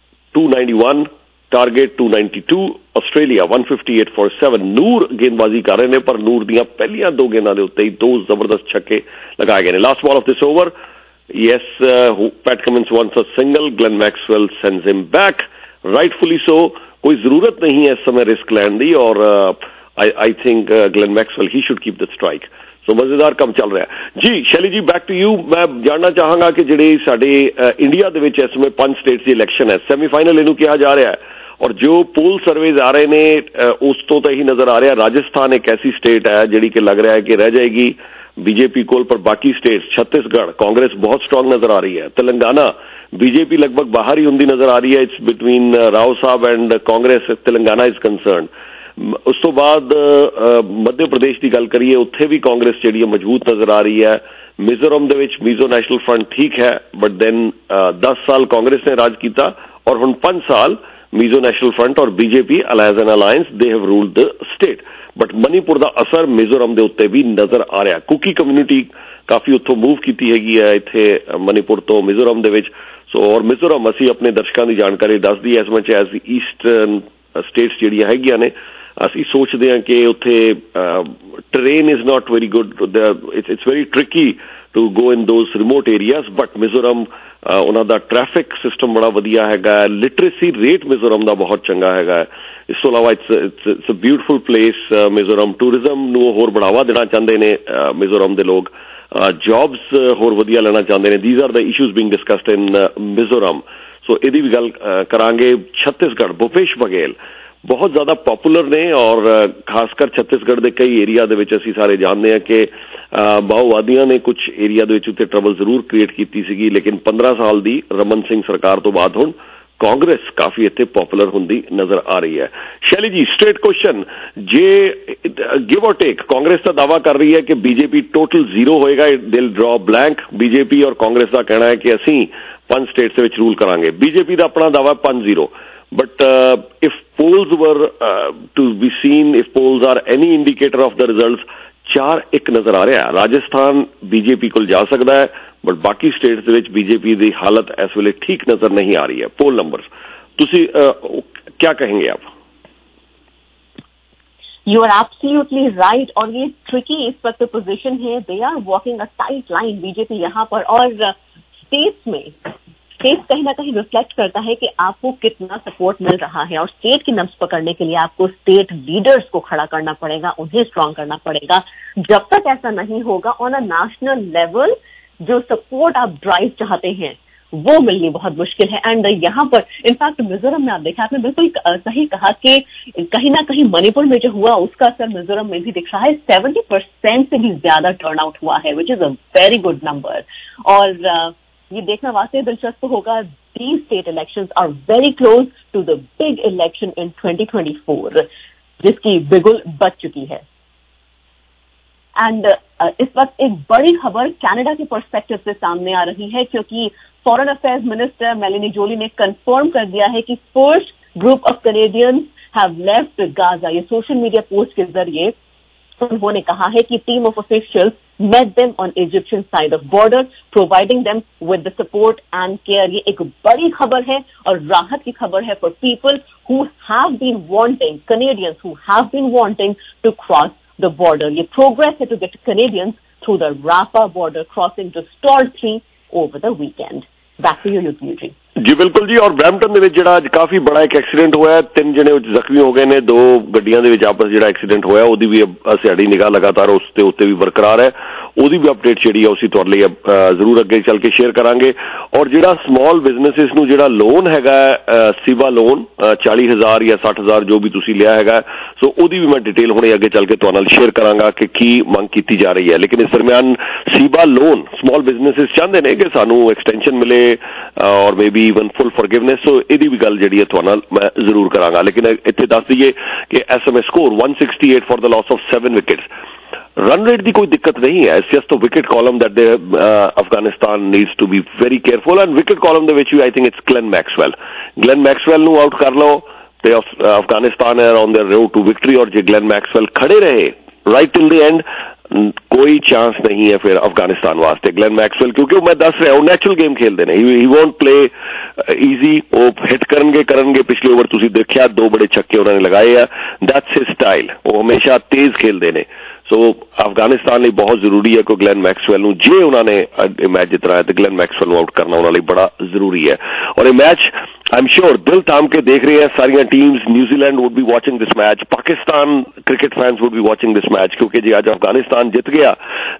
291, target 292. Australia 158 for 7. Noor गेंदबाजी कर रहे हैं पर नूर दियां पहलियां 2 गेंदां दे उत्ते ही 2 जबरदस्त छक्के लगाए गए. Last ball of this over, yes, Pat Cummins wants a single. Glenn Maxwell sends him back, rightfully so. कोई जरूरत नहीं है इस समय रिस्क लेने दी और I think Glenn Maxwell he should keep the strike. So मजेदार काम चल रहा है जी. शैली जी, बैक टू यू. मैं जानना चाहांगा कि ਜਿਹੜੇ ਸਾਡੇ इंडिया ਦੇ ਵਿੱਚ ਇਸ ਸਮੇਂ 5 स्टेट्स ਦੀ इलेक्शन है, ਸੈਮੀਫਾਈਨਲ ਇਹਨੂੰ ਕਿਹਾ ਜਾ ਰਿਹਾ है और जो पोल सर्वेज आ रहे ने उस तो ही नजर आ रहा है राजस्थान एक ऐसी स्टेट है जिहड़ी कि लग रहा है कि रह जाएगी बीजेपी कोल, पर बाकी स्टेट्स छत्तीसगढ़ कांग्रेस बहुत स्ट्रांग नजर आ रही है. तेलंगाना बीजेपी लगभग बाहर ही होंदी नजर आ रही है. इट्स बिटवीन राव साहब and Congress Telangana is concern. उस तो बाद मध्य प्रदेश की गल करिए, उत्थे भी कांग्रेस जिहड़ी मजबूत नजर आ रही है. मिजोरम दे विच मिजो नेशनल फ्रंट ठीक है, बट देन 10 साल कांग्रेस ने राज किया और हुण 5 साल मिजो नेशनल फ्रंट और BJP alliance and alliance they have ruled the state. But Manipur का असर मिजोरम के उत्ते भी नजर आ रहा. कुकी कम्यूनिटी काफी उत्थों मूव की हैगी है इत्थे मणिपुर तो मिजोरम दे विच. सो और मिजोरम असी अपने दर्शकों की जानकारी दस दी as much as eastern states जिहड़ियां हैगियां ने, असी सोचते हैं कि उत्थे terrain is not very good. It's very tricky to go in those remote areas, but Mizoram ਉਹਨਾਂ ਦਾ ट्रैफिक सिस्टम बड़ा वधिया हैगा. लिटरेसी रेट मिजोरम ਦਾ बहुत चंगा हैगा. इस तो अलावा it's a beautiful place. Mizoram tourism ਨੂੰ ਹੋਰ बढ़ावा देना चाहते ने मिजोरम ਦੇ लोग. जॉब्स ਹੋਰ ਵਧੀਆ ਲੈਣਾ ਚਾਹੁੰਦੇ ਨੇ. these are the issues being discussed in Mizoram. सो ਇਹਦੀ भी गल करांगे. छत्तीसगढ़ भूपेश बघेल बहुत ज्यादा पॉपुलर ने और खासकर छत्तीसगढ़ के कई एरिया दे विच असीं सारे जानते हैं कि माओवादियों ने कुछ एरिया दे विच उत्ते ट्रबल जरूर क्रिएट की सी, लेकिन 15 साल की रमन सिंह सरकार तो बाद हुण कांग्रेस काफी इत्थे पॉपुलर होंदी नजर आ रही है. शैली जी, स्ट्रेट क्वेश्चन, जे गिव और टेक कांग्रेस का दावा कर रही है कि बीजेपी टोटल 0 होएगा, दिल ड्रॉ ब्लैंक. बीजेपी और कांग्रेस का कहना है कि असीं 5 स्टेट्स दे विच रूल करांगे. बीजेपी का अपना दावा 5-0. But if polls were to be seen, if polls are any indicator of the results, 4-1 नजर आ रहा है. राजस्थान बीजेपी को जा सकता है, बट बाकी स्टेट्स दे विच बीजेपी की हालत इस वेले ठीक नजर नहीं आ रही है. पोल नंबर्स तुसी क्या कहेंगे आप? You are absolutely right. और ये ट्रिकी इस वक्त पोजीशन है. They are walking a tight line BJP यहाँ पर, और स्टेट्स में स्टेट कहीं ना कहीं रिफ्लेक्ट करता है कि आपको कितना सपोर्ट मिल रहा है. और स्टेट की नब्ज पकड़ने के लिए आपको स्टेट लीडर्स को खड़ा करना पड़ेगा, उन्हें स्ट्रांग करना पड़ेगा. जब तक ऐसा नहीं होगा ऑन अ नेशनल लेवल जो सपोर्ट आप ड्राइव चाहते हैं वो मिलनी बहुत मुश्किल है. एंड यहाँ पर इनफैक्ट मिजोरम में आप देखा, आपने बिल्कुल सही कहा कि कहीं ना कहीं मणिपुर में जो हुआ उसका असर मिजोरम में भी दिख रहा है. 70% से भी ज्यादा टर्नआउट हुआ है, which is a very good number. और ये देखना वाकई दिलचस्प होगा. These state elections are very close to the big election in 2024, जिसकी बिगुल बच चुकी है. एंड इस वक्त एक बड़ी खबर कनाडा के पर्सपेक्टिव से सामने आ रही है, क्योंकि foreign affairs minister Melanie Joly ने कंफर्म कर दिया है कि first group of Canadians have left Gaza. ये सोशल मीडिया पोस्ट के जरिए उन्होंने कहा है कि team of officials met them on Egyptian side of border, providing them with the support and care. ये एक बड़ी खबर है और राहत की खबर है for people who have been wanting, Canadians who have been wanting to cross the border. ये progress है to get Canadians through the Rafah border crossing to stall 3 over the weekend. Back to you, Yudhvir ji. जी बिल्कुल जी। और Brampton ਦੇ ਵਿੱਚ ਜਿਹੜਾ ਅੱਜ ਕਾਫੀ ਬੜਾ ਇੱਕ ਐਕਸੀਡੈਂਟ ਹੋਇਆ, 3 ਜਣੇ ਜ਼ਖਮੀ ਹੋ ਗਏ ਨੇ, 2 ਗੱਡੀਆਂ ਦੇ ਵਿੱਚ ਆਪਸ ਜਿਹੜਾ ਐਕਸੀਡੈਂਟ ਹੋਇਆ ਉਹਦੀ ਵੀ ਸਾਡੀ ਨਿਗਾਹ ਲਗਾਤਾਰ ਉਸ ਦੇ ਉੱਤੇ ਵੀ ਬਰਕਰਾਰ ਹੈ, ਉਹਦੀ ਵੀ ਅਪਡੇਟ ਜਿਹੜੀ ਹੈ ਉਸੇ ਤੁਹਾਡੇ ਲਈ ਜ਼ਰੂਰ ਅੱਗੇ ਚੱਲ ਕੇ ਸ਼ੇਅਰ ਕਰਾਂਗੇ। ਔਰ ਜਿਹੜਾ ਸਮਾਲ ਬਿਜ਼ਨੈਸਿਸ ਨੂੰ ਜਿਹੜਾ ਲੋਨ ਹੈਗਾ ਸਿਵਾ ਲੋਨ 40,000 ਜਾਂ 60,000 ਜੋ ਵੀ ਤੁਸੀਂ ਲਿਆ ਹੈਗਾ, ਸੋ ਉਹਦੀ ਵੀ ਮੈਂ ਡਿਟੇਲ ਹੁਣੇ ਅੱਗੇ ਚੱਲ ਕੇ ਤੁਹਾਡੇ ਨਾਲ ਸ਼ੇਅਰ ਕਰਾਂਗਾ ਕਿ ਕੀ ਮੰਗ ਕੀਤੀ ਜਾ ਰਹੀ ਹੈ। ਲੇਕਿਨ ਇਸ ਦਰਮਿਆਨ ਸਿਵਾ ਲੋਨ ਸਮਾਲ ਬਿਜ਼ਨੈਸਿਸ ਚਾਹੁੰਦੇ ਨੇ ਕਿ ਸਾਨੂੰ ਐਕਸਟੈਂਸ਼ਨ ਮਿਲੇ ਔਰ ਮੇਬੀ ਈਵਨ ਫੁੱਲ ਫॉरगिवनेस, ਸੋ ਇਹਦੀ ਵੀ ਗੱਲ ਜਿਹੜੀ ਹੈ ਤੁਹਾਡੇ ਨਾਲ ਮੈਂ ਜ਼ਰੂਰ ਕਰਾਂਗਾ। ਲੇਕਿਨ ਇੱਥੇ ਦੱਸ ਦਈਏ ਕਿ SMS score 168 for the loss of 7 wickets. Run rate की कोई दिक्कत नहीं है, it's just a wicket column that Afghanistan needs to be very careful. And wicket column दे विच I think it's Glenn Maxwell नू आउट कर लो ते अफगानिस्तान है on their road to victory. और जे ग्लेन मैक्सवेल खड़े रहे राइट टिल द एंड, कोई चांस नहीं है फिर अफगानिस्तान वास्ते। ग्लेन मैक्सवेल क्योंकि मैं दस रहा हूं नैचुरल गेम खेलते हैं, ही वोंट प्ले ईजी, वो हिट करनगे। पिछले ओवर तुसी देखिया 2 बड़े छक्के उन्होंने लगाए है, दैट्स हिज स्टाइल, वो हमेशा तेज खेलते हैं। सो अफगानिस्तान लिए बहुत जरूरी है कि ग्लेन मैक्सवेल नू जे उन्होंने मैच जितना है तो ग्लेन मैक्सवेल नू आउट करना उन्होंने बड़ा जरूरी है। और ये मैच आई एम श्योर दिल थाम के देख रहे हैं सारियां teams. New Zealand would be watching this match, Pakistan cricket fans would be watching this match, क्योंकि जी आज अफगानिस्तान जित गया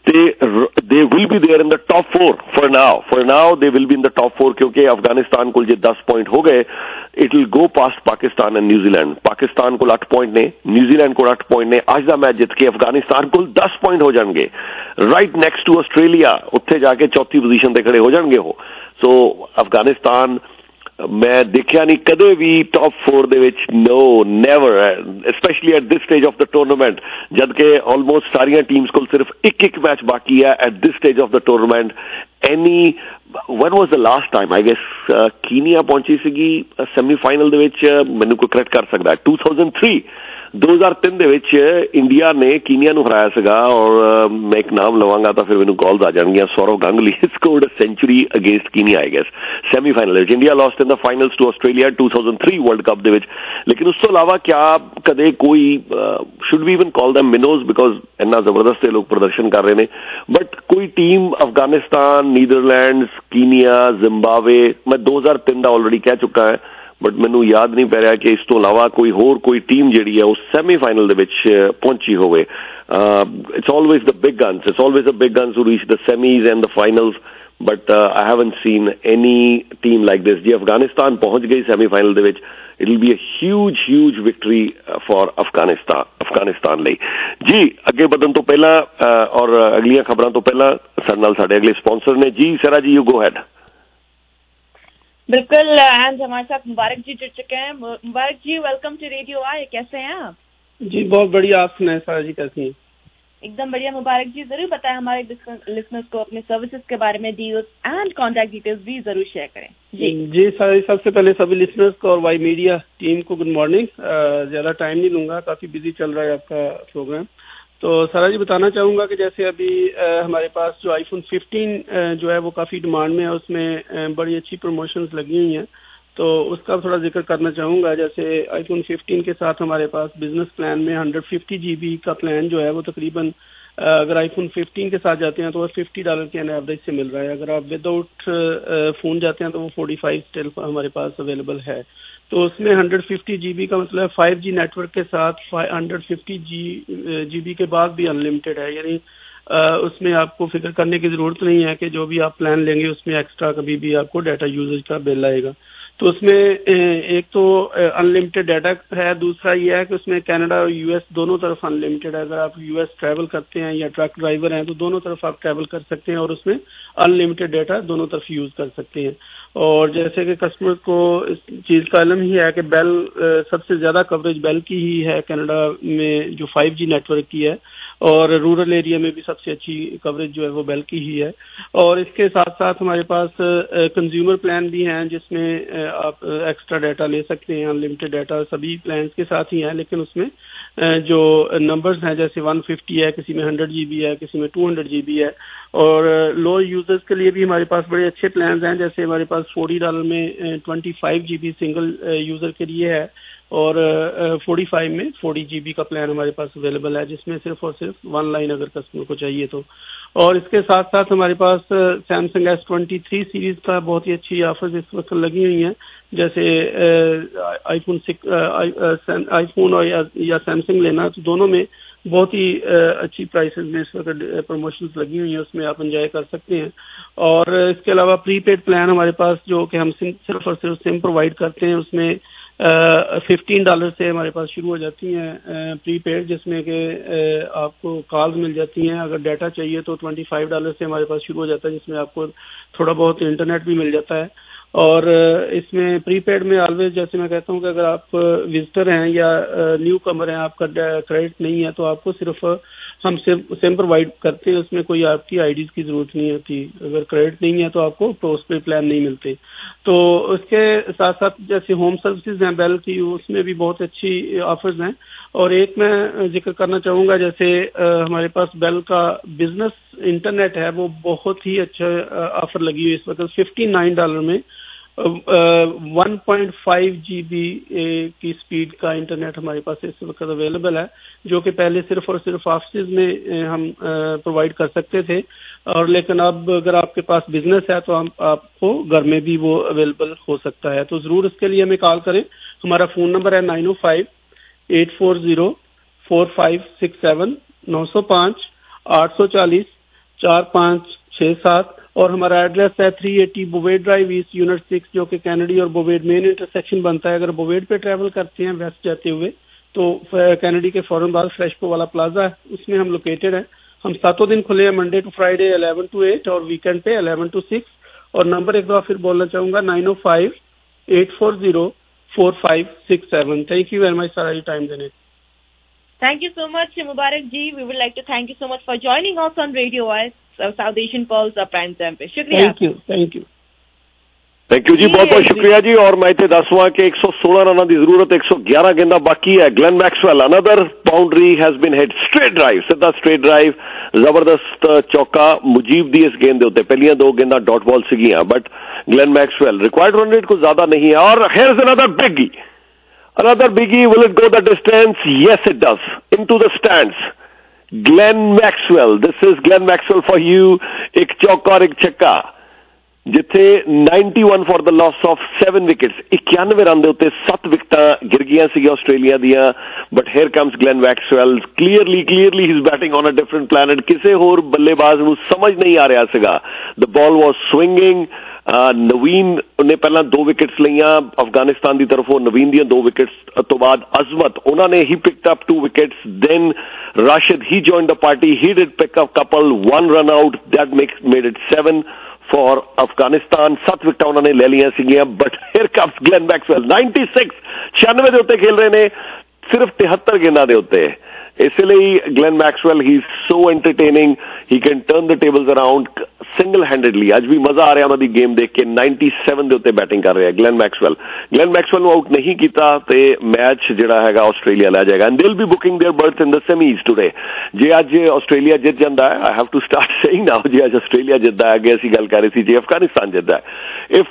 they will be there in the top 4 for now they will be in the top 4, क्योंकि अफगानिस्तान को जे 10 पॉइंट हो गए, it will go past Pakistan and New Zealand. Pakistan को 8 पॉइंट ने, न्यूजीलैंड को 8 पॉइंट ने। आज का मैच जित के अफगानिस्तान को 10 पॉइंट हो जाएंगे, राइट नेक्स्ट टू आस्ट्रेलिया, उत्थे जाके 4थी पोजीशन ते खड़े हो जाएंगे हो। सो अफगानिस्तान मैं देखिया नहीं कदे भी टॉप 4 ਦੇ ਵਿੱਚ, no never, specially at this stage of the tournament, जबकि ऑलमोस्ट सारियां टीम्स को सिर्फ एक मैच बाकी है at this stage of the tournament. Any when was the last time, I guess Kenya पहुंची सीगी सेमीफाइनल ਦੇ ਵਿੱਚ, ਮੈਨੂੰ ਕੋਈ ਕਰੈਕਟ ਕਰ ਸਕਦਾ है 2003 ਦੇ ਵਿੱਚ ਇੰਡੀਆ ਨੇ ਕੀਨੀਆ ਨੂੰ ਹਰਾਇਆ ਸੀਗਾ। ਔਰ ਮੈਂ ਇੱਕ ਨਾਮ ਲਵਾਂਗਾ ਤਾਂ ਫਿਰ ਮੈਨੂੰ ਕਾਲਸ ਆ ਜਾਣਗੀਆਂ। Sourav Ganguly scored a century against Kenya I guess semifinal ਵਿੱਚ। India lost in the finals to Australia 2003 world cup ਦੇ ਵਿੱਚ। ਲੇਕਿਨ ਉਸ ਤੋਂ ਇਲਾਵਾ ਕਿਆ ਕਦੇ ਕੋਈ should we even call them minnows, because ਇੰਨਾ ਜ਼ਬਰਦਸਤ ਇਹ ਲੋਕ ਪ੍ਰਦਰਸ਼ਨ ਕਰ ਰਹੇ ਨੇ, ਬਟ ਕੋਈ team Afghanistan, Netherlands, Kenya, Zimbabwe, ਮੈਂ 2003 ਦਾ ਆਲਰੇਡੀ ਕਹਿ ਚੁੱਕਾ ਹੈ, बट मैनू याद नहीं पै रहा कि इस तो अलावा कोई टीम जिहड़ी है उस सैमीफाइनल दे विच पहुंची होवे। It's always the big guns who reach the semis and the finals, but I haven't seen any team like this. जी अफगानिस्तान पहुंच गई सैमीफाइनल दे विच, it will be a huge victory for Afghanistan ਲਈ। जी अगे बढ़न तो पहला और अगलियां खबरां तो पहला साडे नाल साडे अगले स्पॉन्सर ने। जी Sara ji, you go ahead. बिल्कुल, एंड हमारे साथ मुबारक जी जुड़ चुके हैं। Mubarak ji, welcome to radio आए, कैसे हैं आप? जी बहुत बढ़िया, आप सुनाए सारा जी कैसी हैं? एकदम बढ़िया। मुबारक जी जरूर बताएं हमारे लिसनर्स को अपने सर्विसेज के बारे में, डील्स एंड कॉन्टैक्ट डिटेल्स भी जरूर शेयर करें। जी सारा, सबसे पहले सभी लिसनर्स को और वाई मीडिया टीम को गुड मॉर्निंग। ज्यादा टाइम नहीं लूंगा, काफी बिजी चल रहा है आपका प्रोग्राम। तो सारा जी बताना चाहूँगा कि जैसे अभी हमारे पास जो आईफोन 15 जो है वो काफ़ी डिमांड में है, उसमें बड़ी अच्छी प्रमोशंस लगी हुई हैं, तो उसका थोड़ा जिक्र करना चाहूँगा। जैसे आईफोन 15 के साथ हमारे पास बिजनेस प्लान में 150 GB का प्लान जो है वो तकरीबन अगर आईफोन 15 के साथ जाते हैं तो वो $50 के एवरेज से मिल रहा है। अगर आप विदाउट फ़ोन जाते हैं तो वो 45 स्टिल हमारे पास अवेलेबल है। तो उसमें 150 GB का मतलब 5G नेटवर्क के साथ 150 GB के बाद भी अनलिमिटेड है, यानी उसमें आपको फिक्र करने की ज़रूरत नहीं है कि जो भी आप प्लान लेंगे उसमें एक्स्ट्रा कभी भी आपको डाटा यूजेज का बिल आएगा। तो उसमें एक तो अनलिमिटेड डाटा है, दूसरा ये है कि उसमें कनाडा और यूएस दोनों तरफ अनलिमिटेड है। अगर आप यूएस ट्रैवल करते हैं या ट्रक ड्राइवर हैं तो दोनों तरफ आप ट्रैवल कर सकते हैं और उसमें अनलिमिटेड डाटा दोनों तरफ यूज़ कर सकते हैं। और जैसे कि कस्टमर को इस चीज़ का इल्म ही है कि बेल सबसे ज़्यादा कवरेज बेल की ही है कनाडा में, जो 5G नेटवर्क की है। और रूरल एरिया में भी सबसे अच्छी कवरेज जो है वो बेल की ही है। और इसके साथ साथ हमारे पास कंज्यूमर प्लान भी हैं जिसमें आप एक्स्ट्रा डाटा ले सकते हैं, अनलिमिटेड डाटा सभी प्लान्स के साथ ही हैं, लेकिन उसमें जो नंबर्स हैं जैसे 150 है, किसी में 100 GB है, किसी में 200 GB है। और लो यूजर्स के लिए भी हमारे पास बड़े अच्छे प्लान्स हैं, जैसे हमारे पास $40 में 25 GB सिंगल यूजर के लिए है और 45 में 40 GB का प्लान हमारे पास अवेलेबल है, जिसमें सिर्फ और सिर्फ 1 लाइन अगर कस्टमर को चाहिए तो। और इसके साथ साथ हमारे पास सैमसंग S23 सीरीज का बहुत ही अच्छी ऑफर्स इस वक्त लगी हुई हैं, जैसे आईफोन और या सैमसंग लेना, तो दोनों में बहुत ही अच्छी प्राइसेस में इस वक्त प्रमोशंस लगी हुई हैं, उसमें आप एंजॉय कर सकते हैं। और इसके अलावा प्रीपेड प्लान हमारे पास जो कि हम सिर्फ और सिर्फ सिम प्रोवाइड करते हैं, उसमें $15 से हमारे पास शुरू हो जाती हैं प्रीपेड, जिसमें कि आपको कॉल्स मिल जाती हैं। अगर डाटा चाहिए तो $25 से हमारे पास शुरू हो जाता है, जिसमें आपको थोड़ा बहुत इंटरनेट भी मिल जाता है। और इसमें प्रीपेड में ऑलवेज, जैसे मैं कहता हूँ कि अगर आप विजिटर हैं या न्यू कमर हैं, आपका क्रेडिट नहीं है, तो आपको सिर्फ हम सिम प्रोवाइड करते हैं, उसमें कोई आपकी आईडीज की जरूरत नहीं होती। अगर क्रेडिट नहीं है तो आपको पोस्टपेड प्लान नहीं मिलते। तो उसके साथ साथ जैसे होम सर्विसेज हैं बेल की, उसमें भी बहुत अच्छी ऑफर्स हैं। और एक मैं जिक्र करना चाहूँगा, जैसे हमारे पास बेल का बिजनेस इंटरनेट है, वो बहुत ही अच्छा ऑफर लगी हुई है इस वक्त। $59 में 1.5 GB की स्पीड का इंटरनेट हमारे पास इस वक्त अवेलेबल है, जो कि पहले सिर्फ और सिर्फ ऑफिस में हम प्रोवाइड कर सकते थे। और लेकिन अब अगर आपके पास बिजनेस है तो आपको घर में भी वो अवेलेबल हो सकता है। तो जरूर इसके लिए हमें कॉल करें। हमारा फोन नंबर है 905-840-4567, 905-840-4567। और हमारा एड्रेस है 380 बोवेड ड्राइव ईस्ट यूनिट 6, जो कि कैनेडी और बोवेड मेन इंटरसेक्शन बनता है। अगर बोवेड पे ट्रैवल करते हैं वेस्ट जाते हुए, तो कैनेडी के फौरन बाद फ्रेशको वाला प्लाजा है, उसमें हम लोकेटेड है। हम 7 दिन खुले हैं, मंडे टू फ्राइडे 11 to 8 और वीकेंड पे 11 to 6। और नंबर एक बार फिर बोलना चाहूंगा 905-840-4567। Thank you very much Sara ji time देने। Thank you so much, Mubarak ji. We would like to thank you so much for joining us on Radio Wire, South Asian Pulse Prime Time पे। शुक्रिया। Thank you जी, बहुत बहुत शुक्रिया जी। और मैं इतने दसवां के 116 रन की जरूरत, 111 गेंदा बाकी है। Glenn Maxwell another boundary has been hit, straight drive, सीधा स्ट्रेट ड्राइव, जबरदस्त चौका मुजीब दी इस गेंद के उत्ते। पहलियां 2 गेंदा डॉट बॉल सीगियां, but Glenn Maxwell required run rate कुछ ज्यादा नहीं है। और here is another biggie, will it go the distance? Yes, it does. Into the stands. Glenn Maxwell, this is Glenn Maxwell for you. एक चौका और एक छक्का, जिथे 91 for the loss of 7 wickets, 91 run दे उत्ते 7 विकटां गिर गईयां सी ऑस्ट्रेलिया दियां। But here comes Glenn Maxwell, clearly he's batting on a different planet. किसे होर बल्लेबाज नूं समझ नहीं आ रहा सीगा। The ball was swinging. नवीन ने पहला 2 विकेट्स लिया अफगानिस्तान की तरफों, नवीन दी 2 विकेट्स तो बाद अजमत उन्होंने ही picked up 2 wickets, then Rashid he joined the party, he did pick up couple, 1 run out, that made it 7 for Afghanistan. 7 wicket उन्होंने ले लिया सीगियां। But here comes Glenn Maxwell, 96 के उत्ते खेल रहे ने, सिर्फ 73 गेंदा के उत्ते। इसलिए Glenn Maxwell he is so entertaining, he can turn the tables around single handedly. आज भी मजा आ रहा उन्होंने गेम देख के। 97 के उत्ते बैटिंग कर रहे हैं ग्लेन मैक्सवेल ਨੂੰ आउट नहीं किया तो मैच जिहड़ा हैगा ऑस्ट्रेलिया लै जाएगा। And they will be booking their berth in the semis today. जे अज ऑस्ट्रेलिया जित जाता है, I have to start saying now, जे अज ऑस्ट्रेलिया जितदा है, अगे असीं गल कर रहे सी जे अफगानिस्तान जितदा है, if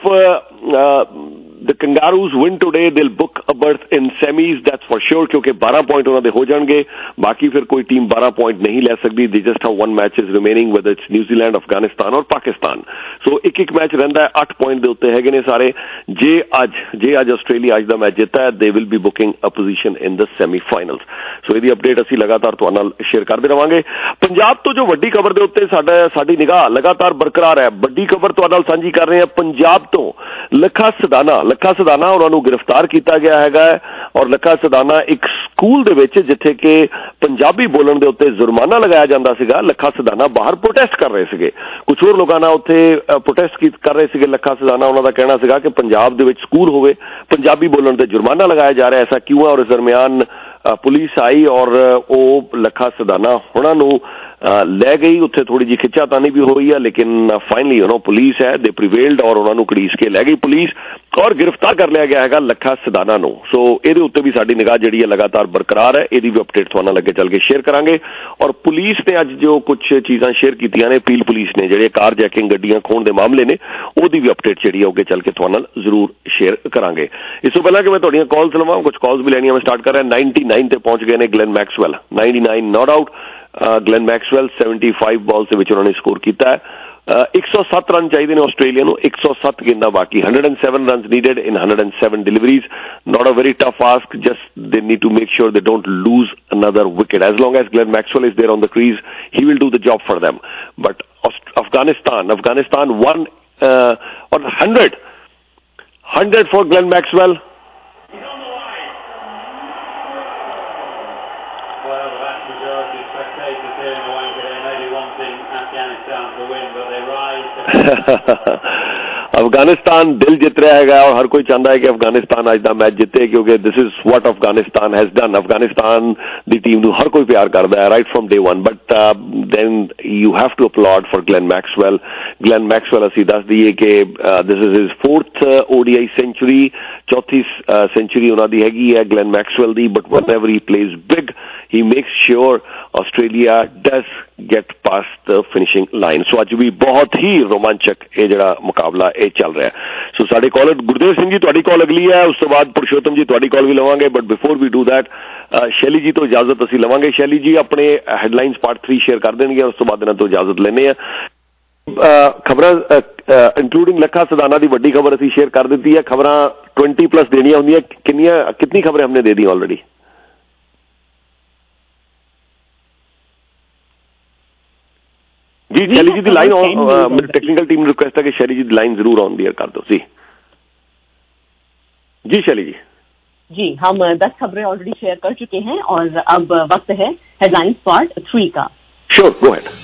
the Kangaroos win today, they'll book a berth in semis, that's for sure, क्योंकि 12 पॉइंट उन्होंने हो जाएंगे। बाकी फिर कोई टीम 12 पॉइंट नहीं ले सकती। They just have 1 match is remaining, whether it's New Zealand, Afghanistan और पाकिस्तान। सो एक मैच रहता है, 8 पॉइंट दे उत्ते हैगे ने सारे। जे अज ऑस्ट्रेलिया अज दा मैच जिता है, they will be booking a position in the semi-finals। So इहदी अपडेट असीं लगातार तुहाडे नाल शेयर करदे रहांगे। पंजाब तो जो वड्डी खबर दे उत्ते साडी निगाह लगातार बरकरार है। वड्डी खबर तुहाडे नाल सांझी कर रहे हैं। पंजाब तो लखा सदाना उन्होंने गिरफ्तार किया गया है। और लखा सदाना एक स्कूल दे विच जिथे कि पंजाबी बोलण दे उत्ते जुर्माना लगाया जांदा सीगा, लखा सदाना बाहर प्रोटेस्ट कर रहे सीगे। कुछ होर लोकां नाल उत्थे प्रोटेस्ट कर रहे सीगे। लखा सदाना उन्हां दा कहना सीगा कि पंजाब दे विच स्कूल होवे, पंजाबी बोलण ते जुर्माना लगाया जा रहा है, ऐसा क्यों है? और इस दरमियान पुलिस आई और वो लखा सदाना होना नूं ले गई। उत्थे थोड़ी जी खिंचातानी भी हुई है, लेकिन फाइनली पुलिस है दे प्रिवेल्ड और उन्होंने घड़ीस के ले गई पुलिस और गिरफ्तार कर लिया गया है लखा सदाना नूं। सो इहदे उत्ते भी साडी निगाह जिहड़ी है लगातार बरकरार है। इहदी भी अपडेट तुहाडे नाल अगे चल के शेयर करांगे। और पुलिस ने अज जो कुछ चीज़ां शेयर कीतियां ने, पील पुलिस ने जिहड़े कार जैकिंग गड्डियां खोण दे मामले ने, ओहदी भी अपडेट जिहड़ी है अगे चल के तुहाडे नाल जरूर शेयर करांगे। इस तो पहला कि मैं तुहाडीआं कॉल्स लवां, कुछ कॉल्स भी लैणियां मैं स्टार्ट कर रहा। 99 ते पहुंच गए ने Glenn Maxwell, 99 not out. Glenn Maxwell 75 balls ਦੇ ਵਿੱਚ ਉਹਨਾਂ ਨੇ ਸਕੋਰ ਕੀਤਾ ਹੈ। 107 ਰਨ ਚਾਹੀਦੇ ਨੇ ਆਸਟ੍ਰੇਲੀਆ ਨੂੰ, 107 ਗੇਂਦਾਂ ਬਾਕੀ, 107 runs needed in 107 deliveries. Not a very tough ask, just they need to make sure they don't lose another wicket. As long as Glenn Maxwell is there on the crease, he will do the job for them. But Afghanistan won on 100 for Glenn Maxwell. Afghanistan दिल जित रहा है और हर कोई चाहता है कि अफगानिस्तान आज का मैच जिते, क्योंकि this is what Afghanistan has done. Afghanistan दी टीम नूं हर कोई प्यार करता है right from day one. But then you have to applaud for Glenn Maxwell. Glenn Maxwell असीं दस दईए कि this is his 4th ODI century, चौथी सेंचुरी उन्हां दी हैगी है ग्लेन मैक्सवेल दी। But whenever he plays big he makes sure Australia does get past the finishing line. So आज भी बहुत ही रोमांचक ये जड़ा मुकाबला ये चल रहा है। So साडे कॉलर गुरदेव सिंह जी तुहाडी कॉल अगली है, उस तो बाद पुरुषोत्तम जी तुहाडी कॉल भी लवांगे। But before we do that Shelly ji तो इजाजत असीं लवांगे। शैली जी अपने हेडलाइंस पार्ट 3 शेयर कर देंगे, उस तो बाद इन्हां तो इजाजत लेने आ। खबरां इंक्लूडिंग लखा सदाना की वड्डी खबर असीं शेयर कर दी है। खबरां 20+ देनियां होंदियां, कितनी खबरें हमने दे दी ऑलरेडी? जी शैली जी की लाइन मेरी टेक्निकल टीम ने रिक्वेस्ट है कि शैली जी की लाइन जरूर ऑन दियर कर दो। जी शैली जी। जी हम 10 खबरें ऑलरेडी शेयर कर चुके हैं और अब वक्त है हेडलाइंस पार्ट 3 का। Sure, go ahead.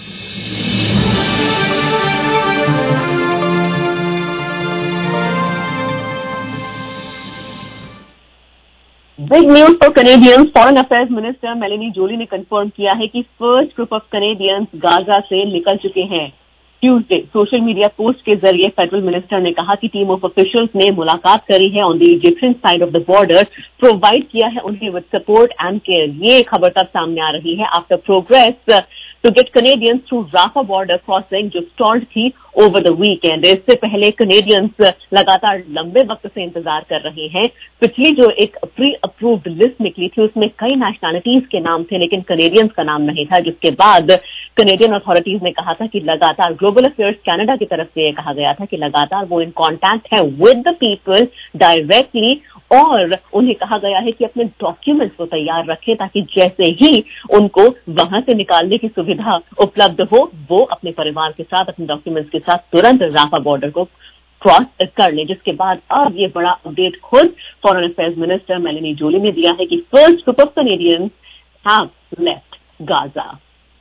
Big news for Canadians. Foreign affairs minister Melanie Joly ने कंफर्म किया है कि first group of Canadians Gaza से निकल चुके हैं। ट्यूसडे सोशल मीडिया पोस्ट के जरिए फेडरल मिनिस्टर ने कहा कि टीम ऑफ ऑफिशियल्स ने मुलाकात करी है on the Egyptian side of the border, provide किया है उन्हें विद सपोर्ट एंड केयर। ये खबर तब सामने आ रही है after progress to get Canadians through Rafah border crossing जो स्टॉल्ड थी ओवर द वीकेंड। इससे पहले कनेडियंस लगातार लंबे वक्त से इंतजार कर रहे हैं। पिछली जो एक प्री अप्रूव्ड लिस्ट निकली थी उसमें कई नेशनैलिटीज के नाम थे, लेकिन कनेडियंस का नाम नहीं था, जिसके बाद कनेडियन अथॉरिटीज ने कहा था कि लगातार ग्लोबल अफेयर्स कनाडा की तरफ से यह कहा गया था कि लगातार वो इन कॉन्टैक्ट है विद द पीपल डायरेक्टली, और उन्हें कहा गया है कि अपने डॉक्यूमेंट्स को तैयार रखें ताकि जैसे ही उनको वहां से निकालने की सुविधा उपलब्ध हो वो अपने परिवार के साथ, अपने डॉक्यूमेंट्स के साथ तुरंत राफा बॉर्डर को क्रॉस कर ले। जिसके बाद अब ये बड़ा अपडेट खुद foreign affairs minister Melanie Joly ने दिया है कि first group of Canadians have left Gaza.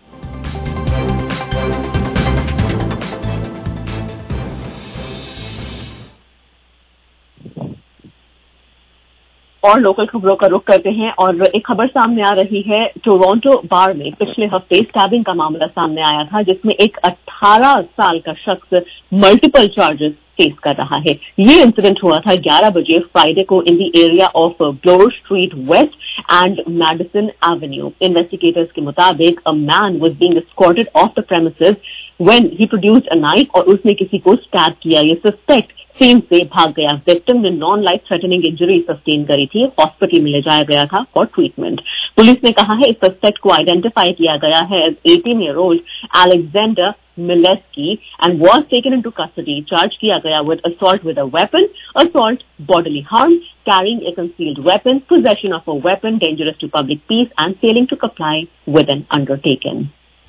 और लोकल खबरों का रुख करते हैं और एक खबर सामने आ रही है। टोरंटो बार में पिछले हफ्ते स्टैबिंग का मामला सामने आया था, जिसमें एक 18 साल का शख्स मल्टीपल चार्जेस फेस कर रहा है। ये इंसिडेंट हुआ था 11 बजे फ्राइडे को in the area of Bloor Street West and Madison Avenue. Investigators के मुताबिक a man was being escorted off the premises when he produced a knife और उसने किसी को स्टैब किया। ये सस्पेक्ट सीन से भाग गया। विक्टिम ने non life threatening injury sustain करी थी, हॉस्पिटल में ले जाया गया था फॉर ट्रीटमेंट। पुलिस ने कहा है इस सस्पेक्ट को आइडेंटिफाई किया गया है as 18-year-old Alexander Mileski and was taken into custody. Charge किया गया with assault with a weapon, assault, bodily harm, carrying a concealed weapon, possession of a weapon dangerous to public peace and failing to comply with an undertaking.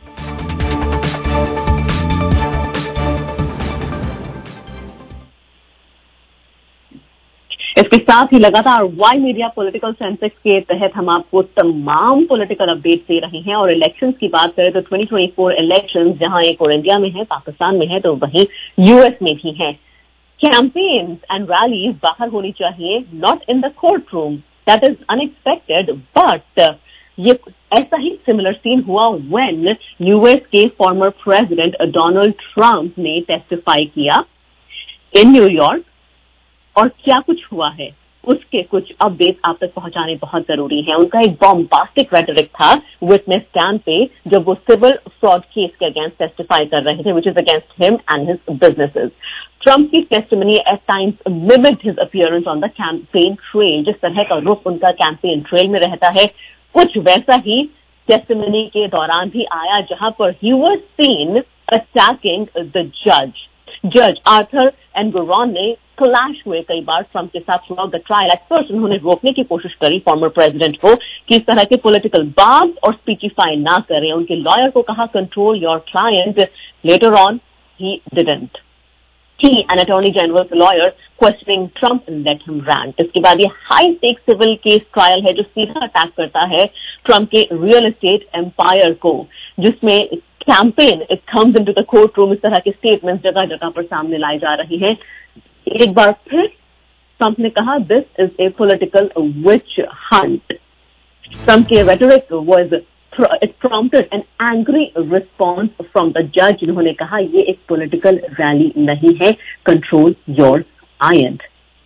इसके साथ ही लगातार Y media political Sensex के तहत हम आपको तमाम political update दे रहे हैं। और इलेक्शंस की बात करें तो 2024 इलेक्शंस जहां एक और इंडिया में है, पाकिस्तान में है, तो वहीं यूएस में भी है। कैंपेन्स एंड रैलीज बाहर होनी चाहिए, not in the court room. That is unexpected, but ये ऐसा ही सिमिलर सीन हुआ व्हेन यूएस के फॉर्मर प्रेसिडेंट डोनाल्ड ट्रंप ने टेस्टिफाई किया इन न्यूयॉर्क, और क्या कुछ हुआ है उसके कुछ अपडेट आप तक पहुंचाने बहुत जरूरी है। उनका एक बॉम्बास्टिक रेटरिक था विटनेस स्टैंड पे जब वो सिविल फ्रॉड केस के अगेंस्ट टेस्टिफाई कर रहे थे, which is against him and his businesses. Trump की testimony at times mimicked his appearance on the campaign trail. जिस तरह का रुख उनका कैंपेन ट्रेल में रहता है, कुछ वैसा ही टेस्टिमनी के दौरान भी आया, जहां पर he was seen attacking the जज आर्थर एनगोरॉन ने क्लैश हुए कई बार ट्रंप के साथ throughout the trial. At first उन्होंने रोकने की कोशिश करी फॉर्मर प्रेसिडेंट को कि इस तरह के पॉलिटिकल बात और स्पीचिफाई ना करें। उनके लॉयर को कहा control your client, later on he didn't. He, an attorney general's lawyer, questioning Trump, let him rant. इसके बाद ये high stake civil case trial है जो सीधा अटैक करता है ट्रंप के रियल एस्टेट एम्पायर को, जिसमें campaign it comes into the court room. इस तरह के स्टेटमेंट्स जगह जगह पर सामने लाई जा रही हैं। एक बार फिर ट्रंप ने कहा this is a political witch hunt. Trump के rhetoric was it prompted an angry response from the judge, जिन्होंने कहा ये एक पॉलिटिकल रैली नहीं है, कंट्रोल योर आयंड।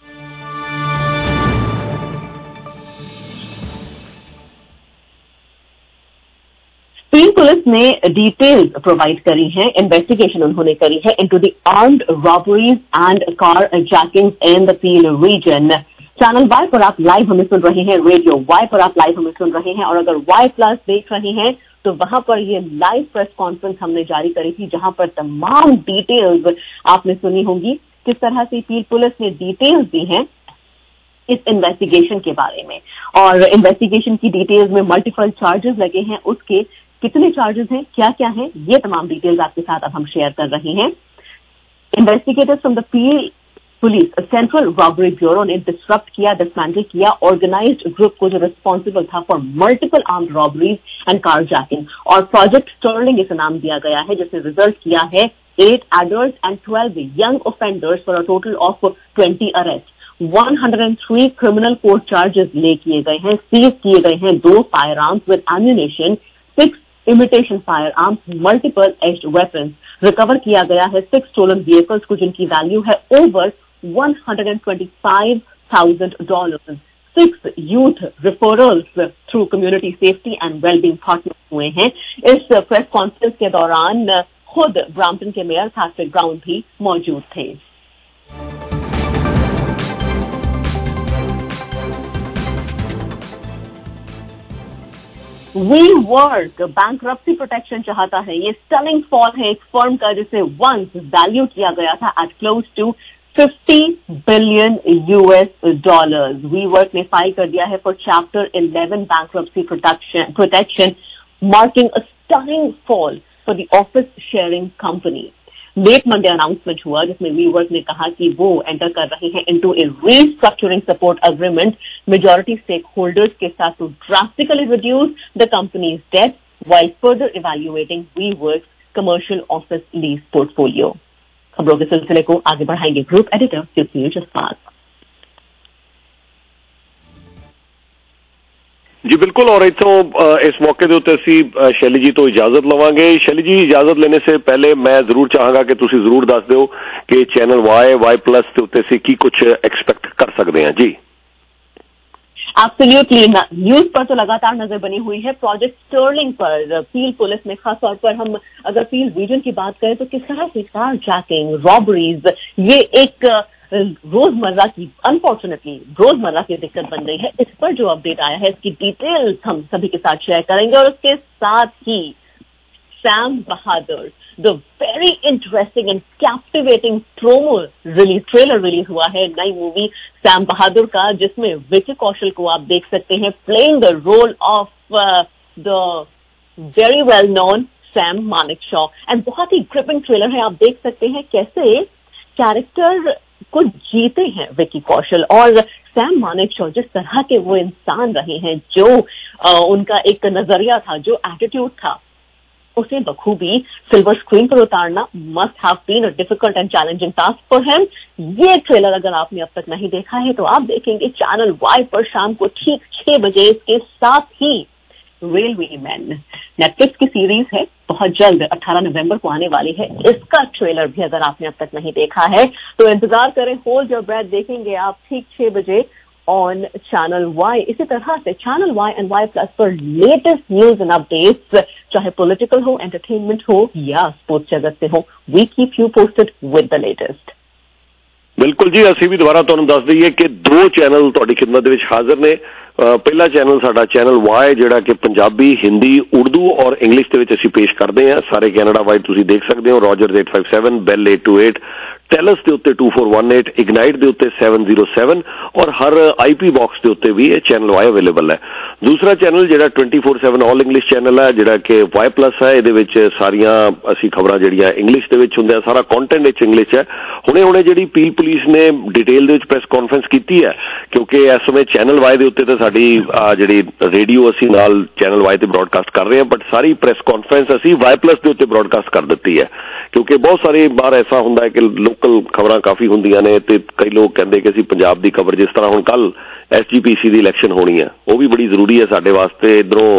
स्पेन पुलिस ने डिटेल्स प्रोवाइड करी हैं, इन्वेस्टिगेशन उन्होंने करी है into the armed robberies and car jackings in the Peel region. Channel Y पर आप लाइव हमें सुन रहे हैं, रेडियो वाई पर आप लाइव हमें सुन रहे हैं, और अगर वाई प्लस देख रहे हैं तो वहां पर ये लाइव प्रेस कॉन्फ्रेंस हमने जारी करी थी, जहां पर तमाम डिटेल्स आपने सुनी होंगी। किस तरह से पील पुलिस ने डिटेल्स दी हैं इस इन्वेस्टिगेशन के बारे में, और इन्वेस्टिगेशन की डिटेल्स में मल्टीपल चार्जेस लगे हैं, उसके कितने चार्जेस हैं, क्या क्या है, ये तमाम डिटेल्स आपके साथ अब हम शेयर कर रहे हैं। Investigators from the Peel police central robbery bureau ने डिसरप्ट किया, डिसमेंटल किया ऑर्गेनाइज्ड ग्रुप को जो रिस्पॉन्सिबल था for multiple armed robberies and car jacking, और प्रोजेक्ट स्टर्लिंग इसे नाम दिया गया है, जिसने रिजल्ट किया है 8 adults and 12 young offenders for a total of 20 arrests। 103 criminal court charges ले किए गए हैं, सीज किए गए हैं 2 firearms with ammunition, 6 imitation firearms, multiple edged weapons. Recover किया गया है 6 स्टोलन व्हीकल्स को जिनकी वैल्यू है over $125,000। 6 youth referrals through community safety and wellbeing partner हुए हैं। इस प्रेस कॉन्फ्रेंस के दौरान खुद ब्रैम्पटन के मेयर पैट्रिक ब्राउन भी मौजूद थे। WeWork बैंकरप्सी प्रोटेक्शन चाहता है। ये स्टनिंग फॉल है एक फर्म का जिसे वंस वैल्यू किया गया था at close to $50 billion। WeWork ने फाइल कर दिया है for chapter 11 bankruptcy protection, marking a stunning fall for the office sharing company. Late Monday announcement हुआ जिसमें WeWork ने कहा कि वो एंटर कर रहे हैं into a restructuring support agreement majority stake holders के साथ to drastically reduce the company's debt while further evaluating WeWork's commercial office lease portfolio. खबरों के सिलसिले को आगे बढ़ाएंगे ग्रुप एडिटर युद्धवीर जसवाल। जी बिल्कुल, और इतों इस मौके ਦੇ ਉੱਤੇ ਅਸੀਂ शैली जी तो इजाजत लवांगे। शैली जी इजाजत लेने से पहले मैं जरूर चाहांगा कि ਤੁਸੀਂ जरूर दस ਦਿਓ कि चैनल वाई प्लस ਦੇ ਉੱਤੇ ਅਸੀਂ ਕੀ कुछ एक्सपेक्ट कर सकते हैं। जी एब्सोल्युटली, न्यूज पर तो लगातार नजर बनी हुई है। प्रोजेक्ट स्टर्लिंग पर पील पुलिस में खासतौर पर हम अगर पील रीजन की बात करें तो किस तरह से कार जैकिंग, रॉबरीज, ये एक रोजमर्रा की अनफॉर्चुनेटली रोजमर्रा की दिक्कत बन रही है। इस पर जो अपडेट आया है इसकी डिटेल्स हम सभी के साथ शेयर करेंगे, और उसके साथ ही Sam Bahadur the very interesting and captivating promo trailer release हुआ है नई मूवी सैम बहादुर का, जिसमें विकी कौशल को आप देख सकते हैं playing the role of the very well known Sam Manekshaw. And बहुत ही ग्रिपिंग ट्रेलर है, आप देख सकते हैं कैसे कैरेक्टर को जीते हैं विकी कौशल और सैम मानेकशॉ। जिस तरह के वो इंसान रहे हैं, जो उनका एक नजरिया था, जो एटीट्यूड था, उसे बखूबी सिल्वर स्क्रीन पर उतारना must have been a difficult and challenging task for him. ये ट्रेलर अगर आपने अब तक नहीं देखा है तो आप देखेंगे चैनल वाई पर शाम को ठीक 6 बजे। इसके साथ ही रेलवे मैन नेटफ्लिक्स की सीरीज है, बहुत जल्द 18 नवंबर को आने वाली है। इसका ट्रेलर भी अगर आपने अब तक नहीं देखा है तो इंतजार करें, होल्ड योर ब्रेथ, देखेंगे आप ठीक 6 बजे ऑन चैनल वाई। इसी तरह से channel Y and Y plus पर लेटेस्ट न्यूज एंड अपडेट्स, चाहे पॉलिटिकल हो, एंटरटेनमेंट हो या स्पोर्ट्स जगत से हो, we keep you posted with the latest. बिल्कुल जी, ਅਸੀਂ ਵੀ ਦੁਬਾਰਾ ਤੁਹਾਨੂੰ ਦੱਸ ਦਈਏ ਕਿ 2 ਚੈਨਲ ਤੁਹਾਡੀ ਖਿਦਮਤ ਦੇ ਵਿੱਚ ਹਾਜ਼ਰ ਨੇ। ਪਹਿਲਾ ਚੈਨਲ ਸਾਡਾ ਚੈਨਲ ਵਾਈ ਜਿਹੜਾ ਕਿ ਪੰਜਾਬੀ, ਹਿੰਦੀ, ਉਰਦੂ ਔਰ ਇੰਗਲਿਸ਼ ਦੇ ਵਿੱਚ ਅਸੀਂ ਪੇਸ਼ ਕਰਦੇ ਹਾਂ। ਸਾਰੇ ਕੈਨੇਡਾ ਵਾਈਡ ਤੁਸੀਂ ਦੇਖ ਸਕਦੇ ਹੋ। ਰੋਜਰਸ 857, ਬੈਲ 828, ਟੈਲਸ ਦੇ ਉੱਤੇ 2418, ਇਗਨਾਈਟ ਦੇ ਉੱਤੇ 707 ਔਰ ਹਰ IP ਬਾਕਸ ਦੇ ਉੱਤੇ ਵੀ ਇਹ ਚੈਨਲ ਵਾਈ ਅਵੇਲੇਬਲ ਹੈ। ਦੂਸਰਾ ਚੈਨਲ ਜਿਹੜਾ 24/7 ਆਲ ਇੰਗਲਿਸ਼ ਚੈਨਲ ਹੈ ਜਿਹੜਾ ਕਿ ਵਾਈ ਪਲੱਸ ਹੈ, ਇਹਦੇ ਵਿੱਚ ਸਾਰੀਆਂ ਅਸੀਂ ਖਬਰਾਂ ਜਿਹੜੀਆਂ ਇੰਗਲਿਸ਼ ਦੇ ਵਿੱਚ ਹੁੰਦੀਆਂ, ਸਾਰਾ ਕੰਟੈਂਟ ਵਿੱਚ ਇੰਗਲਿਸ਼ ਹੈ। ਹੁਣੇ ਜਿਹੜੀ ਪੀਲ ਪੁਲਿਸ ਨੇ ਡਿਟੇਲ ਦੇ ਵਿੱਚ ਪ੍ਰੈਸ ਕਾਨਫਰੰਸ ਕੀਤੀ ਹੈ ਕਿਉਂਕਿ ਇਸ ਸਮੇਂ ਚੈਨਲ ਵਾਈ ਦੇ ਉੱਤੇ ਤਾਂ ਸਾਡੀ ਜਿਹੜੀ ਰੇਡੀਓ ਅਸੀਂ ਨਾਲ ਚੈਨਲ ਵਾਈ ਤੇ ਬ੍ਰੌਡਕਾਸਟ ਕਰ ਰਹੇ ਹਾਂ, ਬਟ ਸਾਰੀ ਪ੍ਰੈਸ ਕਾਨਫਰੰਸ ਅਸੀਂ ਵਾਈ ਪਲੱਸ ਦੇ ਉੱਤੇ ਬ੍ਰੌਡਕਾਸਟ ਕਰ ਦਿੱਤੀ ਹੈ ਕਿਉਂਕਿ ਬਹੁਤ ਸਾਰੇ ਬਾਰ ਐਸਾ ਹੁੰਦਾ ਹੈ ਕਿ ਲੋਕਲ ਖਬਰਾਂ ਕਾਫੀ ਹੁੰਦੀਆਂ ਨੇ ਤੇ ਕਈ ਲੋਕ ਕਹਿੰਦੇ ਕਿ ਅਸੀਂ ਪੰਜਾਬ ਦੀ ਖਬਰ, ਜਿਸ ਤਰ੍ਹਾਂ ਹੁਣ ਕੱਲ SGPC ਦੀ ਇਲੈਕਸ਼ਨ ਹੋਣੀ ਹੈ, ਉਹ ਵੀ ਬੜੀ ਜ਼ਰੂਰੀ ਹੈ ਸਾਡੇ ਵਾਸਤੇ। ਇੱਧਰੋਂ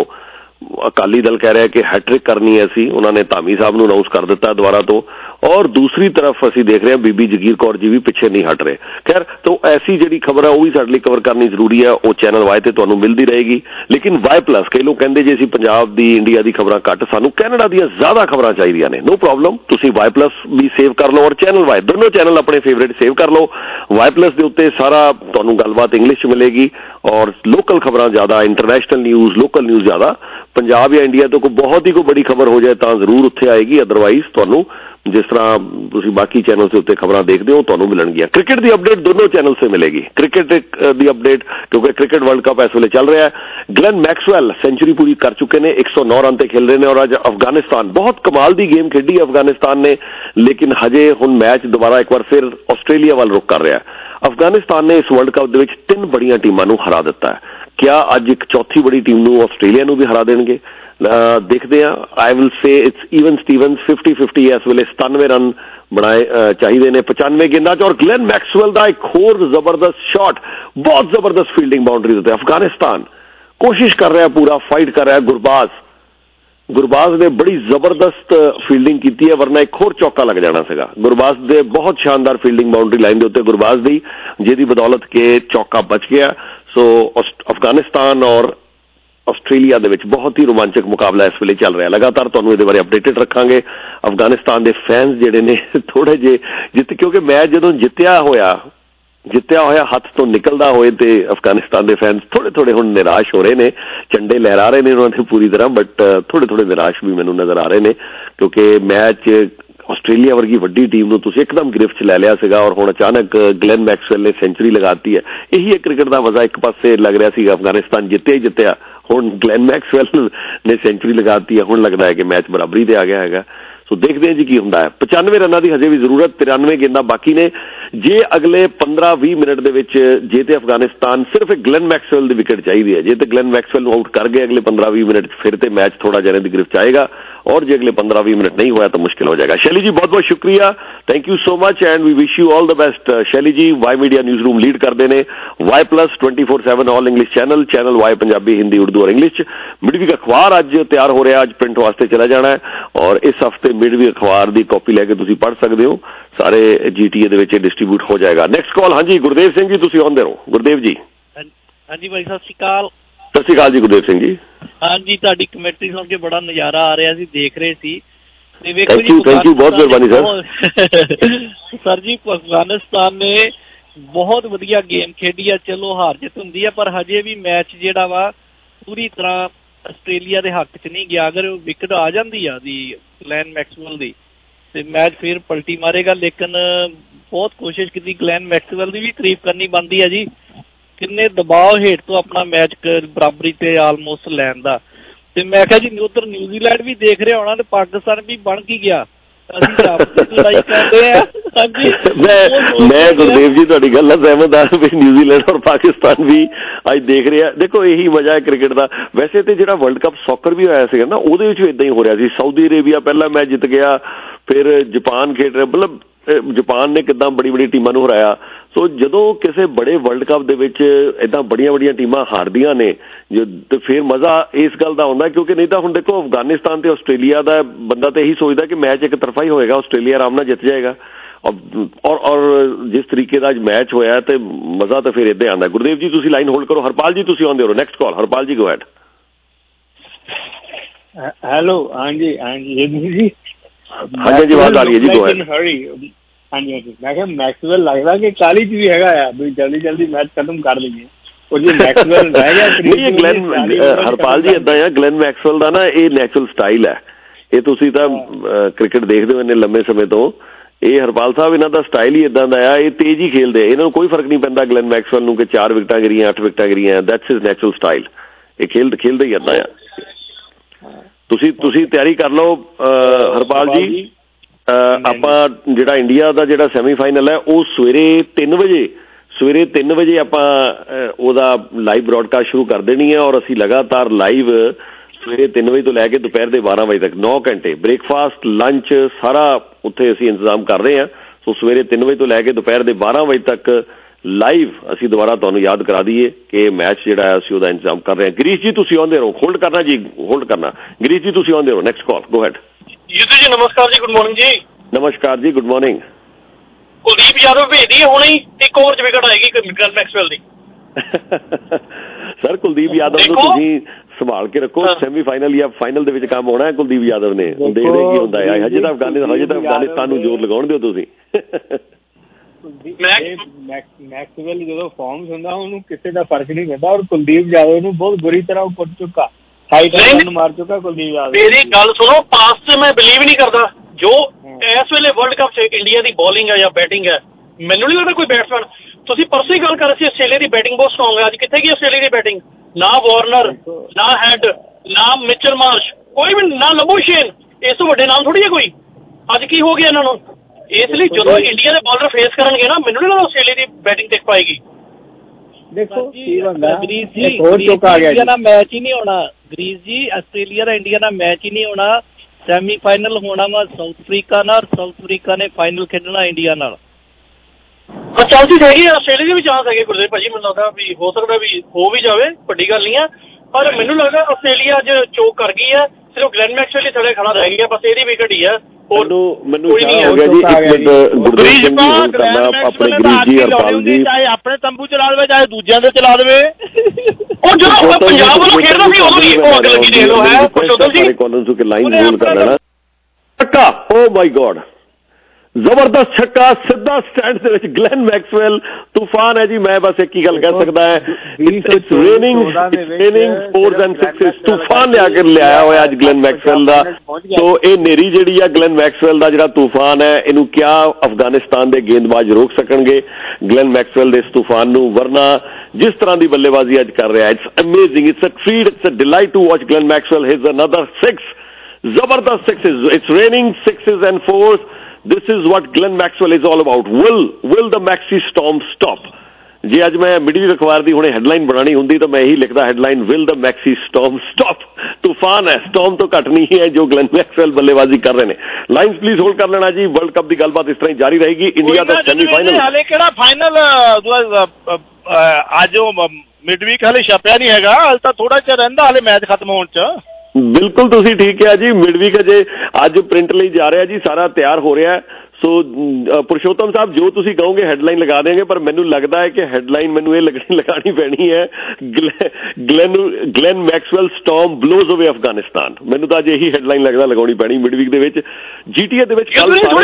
ਅਕਾਲੀ ਦਲ ਕਹਿ ਰਿਹਾ ਕਿ ਹੈਟ੍ਰਿਕ ਕਰਨੀ ਹੈ ਅਸੀਂ, ਉਹਨਾਂ ਨੇ ਧਾਮੀ ਸਾਹਿਬ ਨੂੰ ਅਨਾਉਂਸ ਕਰ ਦਿੱਤਾ ਦੁਬਾਰਾ ਤੋਂ, ਔਰ ਦੂਸਰੀ ਤਰਫ ਅਸੀਂ ਦੇਖ ਰਹੇ ਹਾਂ ਬੀਬੀ ਜਗੀਰ ਕੌਰ ਜੀ ਵੀ ਪਿੱਛੇ ਨਹੀਂ ਹਟ ਰਹੇ। ਖੈਰ ਤਾਂ ਐਸੀ ਜਿਹੜੀ ਖਬਰ ਹੈ ਉਹ ਵੀ ਸਾਡੇ ਲਈ ਕਵਰ ਕਰਨੀ ਜ਼ਰੂਰੀ ਹੈ, ਉਹ ਚੈਨਲ ਵਾਈ ਤੇ ਤੁਹਾਨੂੰ ਮਿਲਦੀ ਰਹੇਗੀ। ਲੇਕਿਨ ਵਾਈ ਪਲੱਸ ਕਈ ਲੋਕ ਕਹਿੰਦੇ ਜੇ ਅਸੀਂ ਪੰਜਾਬ ਦੀ, ਇੰਡੀਆ ਦੀ ਖਬਰਾਂ ਘੱਟ, ਸਾਨੂੰ ਕੈਨੇਡਾ ਦੀਆਂ ਜ਼ਿਆਦਾ ਖਬਰਾਂ ਚਾਹੀਦੀਆਂ ਨੇ। ਨੋ ਪ੍ਰੋਬਲਮ, ਤੁਸੀਂ ਵਾਈ ਪਲੱਸ ਵੀ ਸੇਵ ਕਰ ਲਓ ਔਰ ਚੈਨਲ ਵਾਈ, ਦੋਨੋਂ ਚੈਨਲ ਆਪਣੇ ਫੇਵਰੇਟ ਸੇਵ ਕਰ ਲਓ। ਵਾਈ ਪਲੱਸ ਦੇ ਉੱਤੇ ਸਾਰਾ ਤੁਹਾਨੂੰ ਗੱਲਬਾਤ ਇੰਗਲਿਸ਼ 'ਚ ਮਿਲੇਗੀ ਔਰ ਲੋਕਲ ਖਬਰਾਂ ਜ਼ਿਆਦਾ, ਇੰਟਰਨੈਸ਼ਨਲ ਨਿਊਜ਼, ਲੋਕਲ ਨਿਊਜ਼ ਜ਼ਿਆਦਾ। ਪੰਜਾਬ ਜਾਂ ਇੰਡੀਆ ਤੋਂ ਕੋਈ ਬਹੁਤ ਹੀ ਕੋਈ ਬੜੀ ਖਬਰ ਹੋ ਜਾਏ ਤਾਂ ਜ਼ਰੂਰ ਉੱਥੇ ਆਏਗੀ, ਅਦਰਵਾਈਜ਼ ਤੁਹਾਨੂੰ ਜਿਸ ਤਰ੍ਹਾਂ ਤੁਸੀਂ ਬਾਕੀ ਚੈਨਲ ਦੇ ਉੱਤੇ ਖਬਰਾਂ ਦੇਖਦੇ ਹੋ ਤੁਹਾਨੂੰ ਮਿਲਣਗੀਆਂ। ਕ੍ਰਿਕਟ ਦੀ ਅਪਡੇਟ ਦੋਨੋਂ ਚੈਨਲ ਸੇ ਮਿਲੇਗੀ। ਕ੍ਰਿਕਟ ਦੀ ਅਪਡੇਟ ਕਿਉਂਕਿ ਕ੍ਰਿਕਟ ਵਰਲਡ ਕੱਪ ਇਸ ਵੇਲੇ ਚੱਲ ਰਿਹਾ ਹੈ। ਗਲੈਨ ਮੈਕਸਵੈਲ ਸੈਂਚੁਰੀ ਪੂਰੀ ਕਰ ਚੁੱਕੇ ਨੇ, 109 ਰਨ ਤੇ ਖੇਲ ਰਹੇ ਨੇ ਔਰ ਅੱਜ ਅਫਗਾਨਿਸਤਾਨ ਬਹੁਤ ਕਮਾਲ ਦੀ ਗੇਮ ਖੇਡੀ ਅਫਗਾਨਿਸਤਾਨ ਨੇ, ਲੇਕਿਨ ਹਜੇ ਹੁਣ ਮੈਚ ਦੁਬਾਰਾ ਇੱਕ ਵਾਰ ਫਿਰ ਆਸਟ੍ਰੇਲੀਆ ਵੱਲ ਰੁਖ ਕਰ ਰਿਹਾ। ਅਫਗਾਨਿਸਤਾਨ ਨੇ ਇਸ ਵਰਲਡ ਕੱਪ ਦੇ ਵਿੱਚ 3 ਬੜੀਆਂ ਟੀਮਾਂ ਨੂੰ ਹਰਾ ਦਿੱਤਾ ਹੈ। ਕਿਆ ਅੱਜ ਇੱਕ ਚੌਥੀ ਬੜੀ ਟੀਮ ਨੂੰ, ਆਸਟ੍ਰੇਲੀਆ ਨੂੰ ਵੀ ਹਰਾ ਦੇਣਗੇ? ਦੇਖਦੇ ਹਾਂ। I will say it's even stevens 50-50 ਇਸ ਵੇਲੇ 97 ਰਨ ਬਣਾਏ ਚਾਹੀਦੇ ਨੇ 95 ਗੇਂਦਾਂ 'ਚ। ਔਰ ਗਲੈਨ ਮੈਕਸਵੈਲ ਦਾ ਇੱਕ ਹੋਰ ਜ਼ਬਰਦਸਤ ਸ਼ਾਟ, ਬਹੁਤ ਜ਼ਬਰਦਸਤ ਫੀਲਡਿੰਗ ਬਾਉਂਡਰੀ ਦੇ ਉੱਤੇ। ਅਫਗਾਨਿਸਤਾਨ ਕੋਸ਼ਿਸ਼ ਕਰ ਰਿਹਾ, ਪੂਰਾ ਫਾਈਟ ਕਰ ਰਿਹਾ। ਗੁਰਬਾਜ਼ ਨੇ ਬੜੀ ਜ਼ਬਰਦਸਤ ਫੀਲਡਿੰਗ ਕੀਤੀ ਹੈ, ਵਰਨਾ ਇੱਕ ਹੋਰ ਚੌਕਾ ਲੱਗ ਜਾਣਾ ਸੀਗਾ। ਗੁਰਬਾਜ਼ ਦੇ ਬਹੁਤ ਸ਼ਾਨਦਾਰ ਫੀਲਡਿੰਗ ਬਾਉਂਡਰੀ ਲਾਈਨ ਦੇ ਉੱਤੇ ਗੁਰਬਾਜ਼ ਦੀ, ਜਿਹਦੀ ਬਦੌਲਤ ਕਿ ਚੌਕਾ ਬਚ ਗਿਆ। ਸੋ ਅਫਗਾਨਿਸਤਾਨ ਔਰ ਆਸਟ੍ਰੇਲੀਆ ਦੇ ਵਿੱਚ ਬਹੁਤ ਹੀ ਰੋਮਾਂਚਕ ਮੁਕਾਬਲਾ ਇਸ ਵੇਲੇ ਚੱਲ ਰਿਹਾ। ਲਗਾਤਾਰ ਤੁਹਾਨੂੰ ਇਹਦੇ ਬਾਰੇ ਅਪਡੇਟਡ ਰੱਖਾਂਗੇ। ਅਫਗਾਨਿਸਤਾਨ ਦੇ ਫੈਨਸ ਜਿਹੜੇ ਨੇ ਥੋੜੇ ਜਿਹੇ ਕਿਉਂਕਿ ਮੈਚ ਜਦੋਂ ਜਿੱਤਿਆ ਹੋਇਆ ਹੱਥ ਤੋਂ ਨਿਕਲਦਾ ਹੋਏ ਤੇ ਅਫਗਾਨਿਸਤਾਨ ਦੇ ਫੈਨਸ ਥੋੜੇ ਹੁਣ ਨਿਰਾਸ਼ ਹੋ ਰਹੇ ਨੇ। ਝੰਡੇ ਲਹਿਰਾ ਰਹੇ ਨੇ ਉਹਨਾਂ ਦੇ ਪੂਰੀ ਤਰ੍ਹਾਂ, ਬਟ ਥੋੜੇ ਨਿਰਾਸ਼ ਵੀ ਮੈਨੂੰ ਨਜ਼ਰ ਆ ਰਹੇ ਨੇ ਕਿਉਂਕਿ ਮੈਚ ਆਸਟ੍ਰੇਲੀਆ ਵਰਗੀ ਵੱਡੀ ਟੀਮ ਨੂੰ ਤੁਸੀਂ ਇੱਕਦਮ ਗ੍ਰਿਫਤ 'ਚ ਲੈ ਲਿਆ ਸੀਗਾ ਔਰ ਹੁਣ ਅਚਾਨਕ ਗਲੈਨ ਮੈਕਸਵੈਲ ਨੇ ਸੈਂਚੁਰੀ ਲਗਾਤੀ ਹੈ। ਇਹੀ ਹੈ ਕ੍ਰਿਕਟ ਦਾ ਮਜ਼ਾ। ਇੱਕ ਪਾਸੇ ਲੱਗ ਰਿਹਾ ਸੀ ਅਫਗਾਨਿਸਤਾਨ ਜਿੱਤਿਆ, ਹੁਣ ਗਲੈਨ ਮੈਕਸਵੈਲ ਨੇ ਸੈਂਚੁਰੀ ਲਗਾਤੀ ਹੈ, ਹੁਣ ਲੱਗਦਾ ਹੈ ਕਿ ਮੈਚ ਬਰਾਬਰੀ ਤੇ ਆ ਗਿਆ ਹੈਗਾ। ਸੋ ਦੇਖਦੇ ਹਾਂ ਜੀ ਕੀ ਹੁੰਦਾ ਹੈ। 95 ਰਨਾਂ ਦੀ ਹਜੇ ਵੀ ਜ਼ਰੂਰਤ, 93 ਗੇਂਦਾਂ ਬਾਕੀ ਨੇ। ਜੇ ਅਗਲੇ 15-20 ਮਿੰਟ ਦੇ ਵਿੱਚ ਜੇ ਤੇ ਅਫਗਾਨਿਸਤਾਨ ਸਿਰਫ ਇੱਕ ਗਲੈਨ ਮੈਕਸਵੈਲ ਦੀ ਵਿਕਟ ਚਾਹੀਦੀ ਹੈ, ਜੇ ਤੇ ਗਲੈਨ ਮੈਕਸਵੈਲ ਨੂੰ ਆਊਟ ਕਰ ਗਏ ਅਗਲੇ 15-20 ਮਿੰਟ ਫਿਰ ਤੇ ਮੈਚ ਥੋੜਾ ਜਿਹਾ ਦੀ ਗ੍ਰਿਫਤ 'ਚ ਆਏਗਾ ਔਰ ਜੇ ਅਗਲੇ 15-20 ਮਿੰਟ ਨਹੀਂ ਹੋਇਆ ਤਾਂ ਮੁਸ਼ਕਿਲ ਹੋ ਜਾਏਗਾ। ਸ਼ੈਲੀ ਜੀ ਬਹੁਤ ਬਹੁਤ ਸ਼ੁਕਰੀਆ, thank you so much and we wish you all the best. Shelly ji Y media news room lead ਕਰਦੇ ਨੇ, Y plus 24/7 all English channel Y Punjabi, Hindi, Urdu ਔਰ ਇੰਗਲਿਸ਼ 'ਚ। ਮਿਡਵੀਕ ਅਖਬਾਰ ਅੱਜ ਤਿਆਰ ਹੋ ਰਿਹਾ, ਅੱਜ ਪ੍ਰਿੰਟ ਵਾਸਤੇ ਚਲਾ ਜਾਣਾ ਹੈ ਔਰ ਇਸ ਹਫਤੇ ਮਿਡਵੀਕ ਅਖਬਾਰ ਦੀ ਕਾਪੀ ਲੈ ਕੇ ਤੁਸੀਂ ਪੜ੍ਹ ਸਕਦੇ ਹੋ। ਸਾਰੇ GTA ਦੇ ਵਿੱਚ ਡਿਸਟ੍ਰੀਬਿਊਟ ਹੋ ਜਾਏਗਾ। ਨੈਕਸਟ ਕਾਲ, ਹਾਂਜੀ ਗੁਰਦੇਵ ਸਿੰਘ ਜੀ, ਤੁਸੀਂ ਆਉਂਦੇ ਰਹੋ। ਗੁਰਦੇਵ ਜੀ। ਹਾਂਜੀ ਭਾਈ, ਸਤਿ ਸ਼੍ਰੀ ਅਕਾਲ। ਸਤਿ ਸ਼੍ਰੀ ਅਕਾਲ ਜੀ ਗੁਰਦੇਵ ਸਿੰਘ ਜੀ। ਹਾਂਜੀ, ਤੁਹਾਡੀ ਕਮੈਂਟਰੀ ਸੁਣ ਕੇ ਬੜਾ ਨਜ਼ਾਰਾ ਆ ਰਿਹਾ ਸੀ, ਦੇਖ ਰਹੇ ਸੀ ਤੇ ਵੇਖੋ ਥੈਂਕ ਯੂ ਬਹੁਤ ਮਿਹਰਬਾਨੀ ਸਰ। ਸਰ ਜੀ ਅਫਗਾਨਿਸਤਾਨ ਨੇ ਬਹੁਤ ਵਧੀਆ ਗੇਮ ਖੇਡੀ ਆ। ਚਲੋ ਹਾਰ ਜਿੱਤ ਹੁੰਦੀ ਆ ਪਰ ਹਜੇ ਵੀ ਮੈਚ ਜਿਹੜਾ ਵਾ ਪੂਰੀ ਤਰ੍ਹਾਂ ਆਸਟ੍ਰੇਲੀਆ ਦੇ ਹੱਕ 'ਚ ਨਹੀਂ ਗਿਆ। ਅਗਰ ਵਿਕਟ ਆ ਜਾਂਦੀ ਆ ਦੀ ਗਲੈਨ ਮੈਕਸਵੈਲ ਦੀ ਤੇ ਮੈਚ ਫਿਰ ਪਲਟੀ ਮਾਰੇਗਾ। ਲੇਕਿਨ ਬਹੁਤ ਕੋਸ਼ਿਸ਼ ਕੀਤੀ, ਗਲੈਨ ਮੈਕਸਵੈਲ ਦੀ ਵੀ ਤਾਰੀਫ ਕਰਨੀ ਬਣਦੀ ਆ ਜੀ, ਕਿੰਨੇ ਦਬਾਅ ਹੇਠ ਤੋਂ ਆਪਣਾ ਮੈਚ ਬਰਾਬਰੀ ਤੇ ਆਲਮੋਸਟ ਲੈਣ ਦਾ। ਤੇ ਮੈਂ ਕਿਹਾ ਜੀ ਉਧਰ ਨਿਊਜ਼ੀਲੈਂਡ ਵੀ ਦੇਖ ਰਿਹਾ ਹੋਣਾ ਤੇ ਪਾਕਿਸਤਾਨ ਵੀ ਬਣ ਕੀ ਗਿਆ। ਅਸੀਂ ਆਪਸ ਵਿੱਚ ਲੜਾਈ ਕਰਦੇ ਆ मैं गुरदेव जी तुहाडी गल नाल सहमत हां भी न्यूजीलैंड और पाकिस्तान भी अज देख रहे हैं। देखो यही मजा है क्रिकेट का। वैसे तो जो वर्ल्ड कप सॉकर भी होया सीगा ना, ਉਹਦੇ ਵਿੱਚ इदां ही हो रहा सी। सऊदी अरेबिया पहला मैच जित गया, फिर जापान खेड रहा, मतलब जापान ने किदां बड़ी बड़ी टीमां नूं हराया। सो जदों किसी बड़े वर्ल्ड कप दे विच इदां बड़ियां बड़ियां टीमां हारदियां ने तो फिर मज़ा इस गल दा आउंदा, क्योंकि नहीं तो हुण देखो अफगानिस्तान ते आस्ट्रेलिया दा बंदा तो यही सोचदा कि मैच एक तरफा ही होएगा, आस्ट्रेलिया आराम नाल जित जाएगा। और जिस तरीके का मैच होया तो मज़ा तो फिर इदां आंदा। गुरदेव जी तुसीं लाइन होल्ड करो। हरपाल जी तुसीं आउंदे हो, next call. Harpal ji go ahead. Hello, हाँ जी जी हाँ जी आवाज आ रही है जी, गो हैड। हाँ जी मैं क्या मैक्सवेल लगता कि 40 भी हैगा यार, जल्दी जल्दी मैच खत्म कर लीजिए। और जो मैक्सवेल रह गया नहीं, ग्लेन हरपाल जी इदां है, ग्लेन मैक्सवेल दा ना ये नैचुरल स्टाइल है। ये तुसीं तां क्रिकेट देखदे हो इन्ने लंबे समय तो, ये हरपाल साहब इन्हां दा स्टाइल ही इदां दा है। ये तेज ही खेलदे, इन्हां नूं कोई फर्क नहीं पैंदा ग्लेन मैक्सवेल नूं कि 4 विकटां गिरीआं 8 विकटां गिरीआं। That's his natural style. ये खेलदे ही इदां आ। तुसीं तैयारी कर लो हरपाल जी। ਆਪਾਂ ਜਿਹੜਾ ਇੰਡੀਆ ਦਾ ਜਿਹੜਾ ਸੈਮੀਫਾਈਨਲ ਹੈ ਉਹ ਸਵੇਰੇ 3 ਵਜੇ ਆਪਾਂ ਉਹਦਾ ਲਾਈਵ ਬ੍ਰੌਡਕਾਸਟ ਸ਼ੁਰੂ ਕਰ ਦੇਣੀ ਹੈ। ਔਰ ਅਸੀਂ ਲਗਾਤਾਰ ਲਾਈਵ ਸਵੇਰੇ 3 ਵਜੇ ਤੋਂ ਲੈ ਕੇ ਦੁਪਹਿਰ ਦੇ 12 ਵਜੇ ਤੱਕ 9 ਘੰਟੇ ਬ੍ਰੇਕਫਾਸਟ ਲੰਚ ਸਾਰਾ ਉੱਥੇ ਅਸੀਂ ਇੰਤਜ਼ਾਮ ਕਰ ਰਹੇ ਹਾਂ। ਸੋ ਸਵੇਰੇ 3 ਵਜੇ ਤੋਂ ਲੈ ਕੇ ਦੁਪਹਿਰ ਦੇ 12 ਵਜੇ ਤੱਕ ਲਾਈਵ ਅਸੀਂ ਦੁਬਾਰਾ ਤੁਹਾਨੂੰ ਯਾਦ ਕਰਾ ਦਈਏ ਕਿ ਮੈਚ ਜਿਹੜਾ ਹੈ ਅਸੀਂ ਉਹਦਾ ਇੰਤਜ਼ਾਮ ਕਰ ਰਹੇ ਹਾਂ। ਗਿਰੀਸ਼ ਜੀ ਤੁਸੀਂ ਆਉਂਦੇ ਰਹੋ, ਹੋਲਡ ਕਰਨਾ ਜੀ, ਹੋਲਡ ਕਰਨਾ। ਗਿਰੀਸ਼ ਜੀ ਤੁਸੀਂ ਆਉਂਦੇ ਰਹੋ। Next call, go ahead. Yudh ji नमस्कार जी, गुड मॉर्निंग जी। नमस्कार जी, गुड मॉर्निंग। कुलदीप यादव भेज दी हुणे ही एक ओवर च विकेट आएगी ग्लेन मैक्सवेल दी। सर कुलदीप यादव ਨੂੰ ਤੁਸੀਂ ਸੰਭਾਲ ਕੇ ਰੱਖੋ। ਸੈਮੀਫਾਈਨਲ ਜਾਂ ਫਾਈਨਲ ਦੇ ਵਿੱਚ ਕੰਮ ਹੋਣਾ ਹੈ ਕੁਲਦੀਪ ਯਾਦਵ ਨੇ। ਦੇਖਦੇ ਕੀ ਹੁੰਦਾ ਹੈ। ਹਜੇ ਤਾਂ ਅਫਗਾਨਿਸਤਾਨ ਨੂੰ ਜ਼ੋਰ ਲਗਾਉਣ ਦਿਓ ਤੁਸੀਂ। ਮੈਕਸਵੈਲ ਜਦੋਂ ਫਾਰਮ ਹੁੰਦਾ ਉਹਨੂੰ ਕਿਸੇ ਦਾ ਫਰਕ ਨਹੀਂ ਪੈਂਦਾ, ਔਰ ਕੁਲਦੀਪ ਯਾਦਵ ਨੂੰ ਬਹੁਤ ਬੁਰੀ ਤਰ੍ਹਾਂ ਕੁੱਟ ਚੁੱਕਾ, ਮਾਰ ਚੁੱਕਾ ਕੁਲਦੀਪ ਯਾਦਵ। ਮੇਰੀ ਗੱਲ ਸੁਣੋ, ਪਾਸ ਤੇ ਮੈਂ ਬਿਲੀਵ ਨਹੀਂ ਕਰਦਾ। ਜੋ ਇਸ ਵੇਲੇ ਵਰਲਡ ਕੱਪ 'ਚ ਇੰਡੀਆ ਦੀ ਬੋਲਿੰਗ ਹੈ ਜਾਂ ਬੈਟਿੰਗ ਹੈ, ਮੈਨੂੰ ਨਹੀਂ ਲੱਗਦਾ ਕੋਈ ਬੈਟਸਮੈਨ। ਤੁਸੀਂ ਪਰਸੋਂ ਹੀ ਗੱਲ ਕਰ ਰਹੇ ਸੀ ਆਸਟ੍ਰੇਲੀਆ ਦੀ ਬੈਟਿੰਗ ਬਹੁਤ ਸਟਰੋਂਗ ਹੈ। ਅੱਜ ਕਿੱਥੇ ਗਈ ਆਸਟ੍ਰੇਲੀਆ ਦੀ ਬੈਟਿੰਗ? ਨਾ ਵਾਰਨਰ, ਨਾ ਹੈਡ, ਨਾ ਮਿਚਲ ਮਾਰਸ਼, ਕੋਈ ਵੀ ਨਾ ਲਬੂਸ਼ੇਨ। ਇਸ ਤੋਂ ਵੱਡੇ ਨਾਮ ਥੋੜੀ ਹੈ ਕੋਈ। ਅੱਜ ਕੀ ਹੋ ਗਿਆ ਇਹਨਾਂ ਨੂੰ? ਇਸ ਲਈ ਜਦੋਂ ਇੰਡੀਆ ਦੇ ਬਾਲਰ ਫੇਸ ਕਰਨਗੇ ਨਾ, ਮੈਨੂੰ ਨਹੀਂ ਲੱਗਦਾ ਆਸਟ੍ਰੇਲੀਆ ਦੀ ਬੈਟਿੰਗ ਟਿਕ ਪਾਏਗੀ। ਦੇਖੋ ਇੰਡੀਆ ਨਾਲ ਮੈਚ ਹੀ ਨਹੀਂ ਹੋਣਾ ਗਰੀਸ ਜੀ, ਆਸਟ੍ਰੇਲੀਆ ਦਾ ਇੰਡੀਆ ਨਾਲ ਮੈਚ ਹੀ ਨਹੀਂ ਹੋਣਾ। ਸੈਮੀਫਾਈਨਲ ਹੋਣਾ ਵਾ ਸਾਊਥ ਅਫਰੀਕਾ ਨਾਲ, ਸਾਊਥ ਅਫਰੀਕਾ ਨੇ ਫਾਈਨਲ ਖੇਡਣਾ ਇੰਡੀਆ ਨਾਲ। ਚਾਂਸਿਸ ਹੈਗੇ, ਆਸਟ੍ਰੇਲੀਆ ਦੇ ਵੀ ਚਾਂਸ ਹੈਗੇ ਗੁਰਦੇਵ ਭਾਜੀ। ਮੈਨੂੰ ਲੱਗਦਾ ਵੀ ਹੋ ਸਕਦਾ ਵੀ ਹੋ ਵੀ ਜਾਵੇ, ਵੱਡੀ ਗੱਲ ਨਹੀਂ ਹੈ। ਪਰ ਮੈਨੂੰ ਲੱਗਦਾ ਆਸਟ੍ਰੇਲੀਆ ਅੱਜ ਚੋਕ ਕਰ ਗਈ ਹੈ। ਸਿਰਫ ਗਲੈਨ ਮੈਕਸਵੈਲ ਹੀ ਥੱਲੇ ਖੜਾ ਰਹਿ ਗਿਆ, ਬਸ ਇਹਦੀ ਵਿਕਟ ਹੀ ਹੈ। ਮੈਨੂੰ ਹੋ ਗਿਆ ਜੀ। ਚਾਹੇ ਆਪਣੇ ਤੰਬੂ ਚਲਾ ਦੇਵੇ, ਚਾਹੇ ਦੂਜਿਆਂ ਦੇ ਚਲਾ ਦੇਵੇ। ਉਹ ਜਦੋਂ ਪੰਜਾਬ ਵੱਲੋਂ ਖੇਡਦਾ ਸੀ ਉਦੋਂ ਹੀ ਉਹ ਅੱਗ ਲੱਗੀ। ਦੇਖ ਲਓ ਹੈ ਪੁਰਸ਼ੋਤਮ ਜੀ ਲਾਈਨ ਹੋਲਡ ਕਰ ਲੈਣਾ। ਛੱਕਾ, ਓ ਮਾਈ ਗॉड, ਜ਼ਬਰਦਸਤ ਛੱਕਾ ਸਿੱਧਾ ਸਟੈਂਡ ਦੇ ਵਿੱਚ। ਗਲੈਨ ਮੈਕਸਵੈਲ ਤੂਫਾਨ ਹੈ ਜੀ। ਮੈਂ ਬਸ ਇੱਕ ਹੀ ਗੱਲ ਕਹਿ ਸਕਦਾ ਹੈ, it's raining fours and sixes. ਤੂਫਾਨ ਲਿਆ ਕੇ ਲਿਆਇਆ ਹੋਇਆ ਅੱਜ ਗਲੈਨ ਮੈਕਸਵੈਲ ਦਾ। ਸੋ ਇਹ ਨੇਰੀ ਜਿਹੜੀ ਆ ਗਲੈਨ ਮੈਕਸਵੈਲ ਦਾ ਜਿਹੜਾ ਤੂਫਾਨ ਹੈ, ਇਹਨੂੰ ਕਿਆ ਅਫਗਾਨਿਸਤਾਨ ਦੇ ਗੇਂਦਬਾਜ਼ ਰੋਕ ਸਕਣਗੇ ਗਲੈਨ ਮੈਕਸਵੈਲ ਦੇ ਇਸ ਤੂਫਾਨ ਨੂੰ? ਵਰਨਾ ਜਿਸ ਤਰ੍ਹਾਂ ਦੀ ਬੱਲੇਬਾਜ਼ੀ ਅੱਜ ਕਰ ਰਿਹਾ, it's amazing, it's a treat, it's a delight to watch Glenn Maxwell hits another 6 ਜ਼ਬਰਦਸਤ sixes. It's raining sixes and fours. This is what Glenn Maxwell is all about. Will the Maxi Storm stop? ਜੇ ਅੱਜ ਮੈਂ midi ਅਖਬਾਰ ਦੀ ਹੁਣੇ headline ਬਣਾਣੀ ਹੁੰਦੀ ਤਾਂ ਮੈਂ ਇਹੀ ਲਿਖਦਾ headline, Will the Maxi Storm stop? ਤੂਫਾਨ ਹੈ, ਸਟਾਰਮ ਤੋਂ ਘੱਟ ਨਹੀਂ ਹੈ ਜੋ ਗਲੈਨ ਮੈਕਸਵੈਲ ਬੱਲੇਬਾਜ਼ੀ ਕਰ ਰਹੇ ਨੇ। ਲਾਈਨਸ ਪਲੀਜ਼ ਹੋਲਡ ਕਰ ਲੈਣਾ ਜੀ। ਵਰਲਡ ਕੱਪ ਦੀ ਗੱਲਬਾਤ ਇਸ ਤਰ੍ਹਾਂ ਹੀ ਜਾਰੀ ਰਹੇਗੀ। ਇੰਡੀਆ ਦਾ ਸੈਮੀਫਾਈਨਲ ਹਾਲੇ ਕਿਹੜਾ ਫਾਈਨਲ ਅੱਜ ਮਿਡਵੀਕ ਹਾਲੇ ਛਾਪਿਆ ਨਹੀਂ ਹੈਗਾ, ਹਾਲੇ ਤਾਂ ਥੋੜਾ ਜਿਹਾ ਰਹਿੰਦਾ ਹਾਲੇ ਮੈਚ ਖਤਮ ਹੋਣ 'ਚ। ਬਿਲਕੁਲ ਤੁਸੀਂ ਠੀਕ ਕਿਹਾ ਜੀ। ਮਿਡਵੀਕ ਅਜੇ ਅੱਜ ਪ੍ਰਿੰਟ ਲਈ ਜਾ ਰਿਹਾ ਜੀ, ਸਾਰਾ ਤਿਆਰ ਹੋ ਰਿਹਾ। ਸੋ ਪੁਰਸ਼ੋਤਮ ਸਾਹਿਬ ਜੋ ਤੁਸੀਂ ਕਹੋਗੇ ਹੈਡਲਾਈਨ ਲਗਾ ਦੇਂਗੇ, ਪਰ ਮੈਨੂੰ ਲੱਗਦਾ ਹੈ ਕਿ ਹੈਡਲਾਈਨ ਮੈਨੂੰ ਇਹ ਲਗਾਣੀ ਪੈਣੀ ਹੈ, ਗਲੈਨ ਮੈਕਸਵੈਲ ਸਟਾਰਮ ਬਲੋਜ਼ ਅਵੇ ਅਫਗਾਨਿਸਤਾਨ। ਮੈਨੂੰ ਤਾਂ ਅੱਜ ਇਹੀ ਹੈਡਲਾਈਨ ਲੱਗਦਾ ਲਗਾਉਣੀ ਪੈਣੀ ਮਿਡਵੀਕ ਦੇ ਵਿੱਚ। ਜੀਟੀਏ ਦੇ ਵਿੱਚ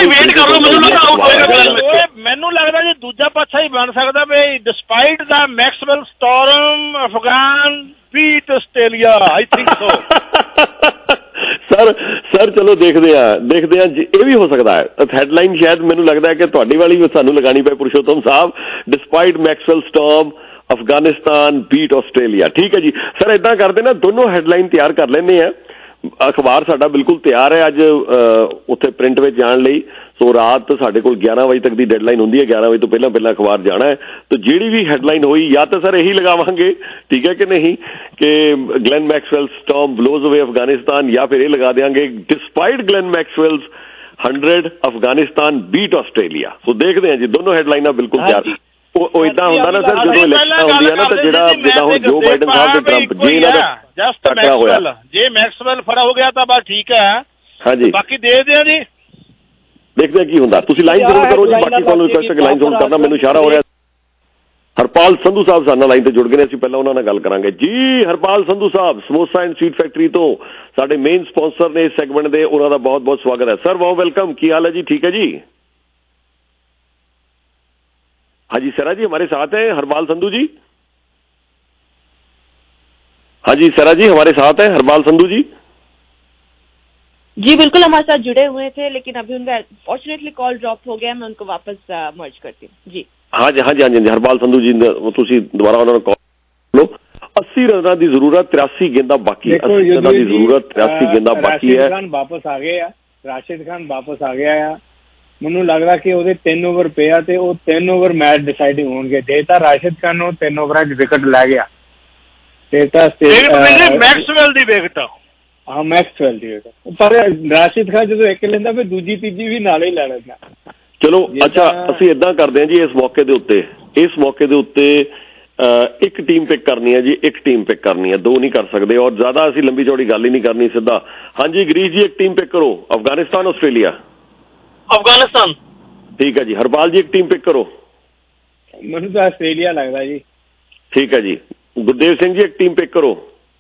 ਮੈਨੂੰ ਲੱਗਦਾ ਜੀ ਦੂਜਾ ਪਾਸਾ ਹੀ ਬਣ ਸਕਦਾ ਵੀ despite the Maxwell storm Afghan beat Australia, I think so. Sir ਚਲੋ ਦੇਖਦੇ ਆ ਇਹ ਵੀ ਹੋ ਸਕਦਾ ਹੈ। ਹੈਡਲਾਈਨ ਸ਼ਾਇਦ ਮੈਨੂੰ ਲੱਗਦਾ ਹੈ ਕਿ ਤੁਹਾਡੀ ਵਾਲੀ ਵੀ ਸਾਨੂੰ ਲਗਾਣੀ ਪਏ Purshottam sahib, despite Maxwell storm Afghanistan beat Australia. ਠੀਕ ਹੈ ਜੀ ਸਰ, ਏਦਾਂ ਕਰਦੇ ਨਾ ਦੋਨੋਂ ਹੈਡਲਾਈਨ ਤਿਆਰ ਕਰ ਲੈਂਦੇ ਆ। ਅਖਬਾਰ ਸਾਡਾ ਬਿਲਕੁਲ ਤਿਆਰ ਹੈ ਅੱਜ ਉੱਥੇ ਪ੍ਰਿੰਟ ਵਿੱਚ ਜਾਣ ਲਈ। ਸੋ ਰਾਤ ਸਾਡੇ ਕੋਲ 11 ਵਜੇ ਤੱਕ ਦੀ ਡੈਡਲਾਈਨ ਹੁੰਦੀ ਹੈ, 11 ਵਜੇ ਤੋਂ ਪਹਿਲਾਂ ਅਖਬਾਰ ਜਾਣਾ ਹੈ। ਤਾਂ ਜਿਹੜੀ ਵੀ ਹੈਡਲਾਈਨ ਹੋਈ ਜਾਂ ਤਾਂ ਸਰ ਇਹੀ ਲਗਾਵਾਂਗੇ, ਠੀਕ ਹੈ ਕਿ ਨਹੀਂ, ਕਿ ਗਲੈਨ ਮੈਕਸਵੈਲ ਸਟਾਰਮ ਬਲੋਜ਼ ਅਵੇ ਅਫਗਾਨਿਸਤਾਨ, ਜਾਂ ਫਿਰ ਇਹ ਲਗਾ ਦਿਆਂਗੇ despite Glenn Maxwell's 100 Afghanistan beat Australia. So ਦੇਖਦੇ ਹਾਂ ਜੀ, ਦੋਨੋਂ ਹੈਡਲਾਈਨਾਂ ਬਿਲਕੁਲ ਤਿਆਰ। ਉਹ ਇਦਾਂ ਹੁੰਦਾ ਨਾ ਸਰ, ਜਦੋਂ ਇਲੈਕਸ਼ਨ ਹੁੰਦੀਆਂ ਨਾ, ਤਾਂ ਜਿਹੜਾ ਜਿੱਦਾਂ ਹੁਣ ਜੋ ਬਾਈਡਨ ਸਾਹਿਬ ਤੇ ਟਰੰਪ, ਜੇ ਇਹਨਾਂ ਦਾ ਟੱਕਰਾ ਹੋਇਆ, ਜੇ ਮੈਕਸਵੈਲ ਫੜਾ ਹੋ ਗਿਆ ਤਾਂ ਬਸ ਠੀਕ ਹੈ। ਹਾਂਜੀ, ਬਾਕੀ ਦੇਖਦੇ ਆ ਜੀ, ਦੇਖਦੇ ਆ ਕੀ ਹੁੰਦਾ। ਤੁਸੀਂ ਲਾਈਨ ਜ਼ਰੂਰ ਕਰੋ ਜੀ, ਬਾਕੀ ਤੁਹਾਨੂੰ ਰਿਕੁਐਸਟ ਲਾਈਨ ਜ਼ਰੂਰ ਕਰਨਾ। ਮੈਨੂੰ ਇਸ਼ਾਰਾ ਹੋ ਰਿਹਾ ਹਰਪਾਲ ਸੰਧੂ ਸਾਹਿਬ ਸਾਡੇ ਨਾਲ ਲਾਈਨ ਤੇ ਜੁੜ ਗਏ ਨੇ, ਅਸੀਂ ਪਹਿਲਾਂ ਉਹਨਾਂ ਨਾਲ ਗੱਲ ਕਰਾਂਗੇ ji. Harpal Sandhu sahib Samosa and Sweet Factory ਤੋਂ ਸਾਡੇ ਮੇਨ ਸਪਾਂਸਰ ਨੇ ਇਸ ਸੈਗਮੈਂਟ ਦੇ, ਉਹਨਾਂ ਦਾ ਬਹੁਤ ਬਹੁਤ ਸਵਾਗਤ ਹੈ ਸਰ। ਵਾਰਮ वेलकम, ਕੀ हाल है जी? ठीक है जी? हाँ जी सरा जी हमारे साथ हैं हरपाल संधू जी। हाँ जी सरा जी हमारे साथ हैं हरपाल संधू जी। जी बिल्कुल हमारे साथ जुड़े हुए थे, लेकिन अभी उनका फॉर्चुनेटली कॉल ड्रॉप हो गया, मैं उनको वापस मर्ज करती हूँ जी। हाँ जी हाँ जी हाँ जी हरपाल संधू जी तुसी दोबारा उन्होंने कॉल लो। 80 रन की जरूरत, 83 गेंदा बाकी है। 80 रन की जरूरत, 83 गेंदा बाकी है। राशिद खान वापस आ गए, राशिद खान वापस आ गया है। ਮੈਨੂੰ ਲੱਗਦਾ ਕਿ ਉਹਦੇ 3 ਓਵਰ ਪਿਆ ਤੇ ਉਹ 3 ਓਵਰ ਮੈਚ ਡਿਸਾਈਡਿੰਗ ਹੋਣਗੇ। ਜੇ ਤਾਂ ਰਾਸ਼ਿਦ ਖਾਨ ਨੂੰ 3 ਓਵਰਾਂ 'ਚ ਵਿਕਟ ਲੈ ਗਿਆ ਤੇ ਤਾਂ ਮੈਕਸਵੈਲ ਦੀ ਵਿਕਟ, ਹਾਂ ਮੈਕਸਵੈਲ ਦੀ ਵਿਕਟ, ਪਰ ਰਾਸ਼ਿਦ ਖਾਨ ਜਦੋਂ ਇੱਕ ਲੈਂਦਾ ਫਿਰ ਦੂਜੀ ਤੀਜੀ ਵੀ ਨਾਲ ਹੀ ਲੈ ਲੈਂਦਾ। ਚਲੋ ਅੱਛਾ, ਅਸੀਂ ਇਦਾਂ ਕਰਦੇ ਹਾਂ ਜੀ, ਇਸ ਮੌਕੇ ਦੇ ਉੱਤੇ ਇੱਕ ਟੀਮ ਪਿਕ ਕਰਨੀ ਹੈ ਜੀ, ਇੱਕ ਟੀਮ ਪਿਕ ਕਰਨੀ ਹੈ, ਦੋ ਨਹੀਂ ਕਰ ਸਕਦੇ, ਔਰ ਜ਼ਿਆਦਾ ਅਸੀਂ ਲੰਬੀ ਚੌੜੀ ਗੱਲ ਹੀ ਨਹੀਂ ਕਰਨੀ, ਸਿੱਧਾ। ਹਾਂਜੀ ਗਰੀਸ਼ ਜੀ ਇੱਕ ਟੀਮ ਪਿਕ ਕਰੋ, ਅਫਗਾਨਿਸਤਾਨ ਆਸਟ੍ਰੇਲੀਆ। अफगानिस्तान ठीक है जी। हरपाल जी एक टीम पिक करो। ਮੈਨੂੰ ਤਾਂ ਆਸਟ੍ਰੇਲੀਆ ਲੱਗਦਾ ਜੀ। ठीक है जी। गुरदेव सिंह जी एक टीम पिक करो।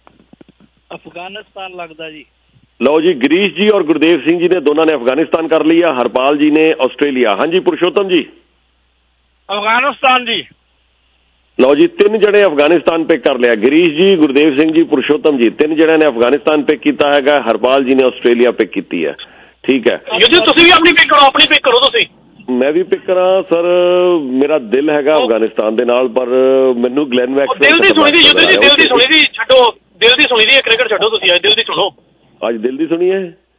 अफगानिस्तान लगता जी। लो जी, गिरीश जी और गुरदेव सिंह जी ने दोनों ने अफगानिस्तान कर लिया, हरपाल जी ने ऑस्ट्रेलिया। हाँ जी पुरुषोत्तम जी। अफगानिस्तान जी। लो जी, 3 जने अफगानिस्तान पिक कर लिया, गिरीश जी, गुरदेव सिंह जी, पुरुषोत्तम जी। 3 जने ने अफगानिस्तान पिक किया है, हरपाल जी ने ऑस्ट्रेलिया पिक की है। ठीक है ਤੁਸੀਂ ਵੀ ਆਪਣੀ ਪਿਕ ਕਰੋ ਤੁਸੀਂ। ਮੈਂ ਵੀ ਪਿਕ ਕਰਾਂ ਸਰ, ਮੇਰਾ ਦਿਲ ਹੈਗਾ ਅਫਗਾਨਿਸਤਾਨ ਦੇ ਨਾਲ, ਪਰ ਮੈਨੂੰ ਗਲੈਨ ਮੈਕਸਵੈਲ ਦਿਲ ਦੀ ਸੁਣੀ ਦੀ ਛੱਡੋ, ਦਿਲ ਦੀ ਸੁਣੀ ਦੀ ਕ੍ਰਿਕਟ ਛੱਡੋ, ਤੁਸੀਂ ਅੱਜ ਦਿਲ ਦੀ ਸੁਣੋ। ਅੱਜ ਦਿਲ ਦੀ ਸੁਣੀ ਹੈ,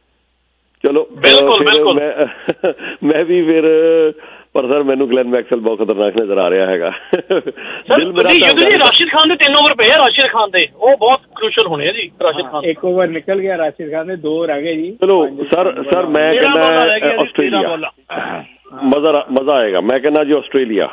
ਚਲੋ ਬਿਲਕੁਲ ਮੈਂ ਵੀ ਫਿਰ, ਪਰ ਸਰ ਮੈਨੂੰ ਗਲੈਨ ਮੈਕਸਵੈਲ ਬਹੁਤ ਖਤਰਨਾਕ ਨਜ਼ਰ ਆ ਰਿਹਾ ਹੈਗਾ। ਦਿਲ ਮੇਰਾ ਜੀ ਰਾਸ਼ਿਦ ਖਾਨ ਦੇ 3 ਓਵਰ ਪਏ ਆ, ਰਾਸ਼ਿਦ ਖਾਨ ਦੇ ਉਹ ਬਹੁਤ ਕ੍ਰੂਸ਼ਲ ਹੋਣੇ ਆ ਜੀ। ਰਾਸ਼ਿਦ ਖਾਨ 1 ਓਵਰ ਨਿਕਲ ਗਿਆ, ਰਾਸ਼ਿਦ ਖਾਨ ਦੇ 2 ਰਹਿ ਗਏ ਜੀ। ਚਲੋ ਸਰ ਮੈਂ ਕਹਿੰਦਾ ਆਸਟ੍ਰੇਲੀਆ, ਮਜ਼ਾ ਆਏਗਾ। ਮੈਂ ਕਹਿੰਦਾ ਜੀ ਆਸਟ੍ਰੇਲੀਆ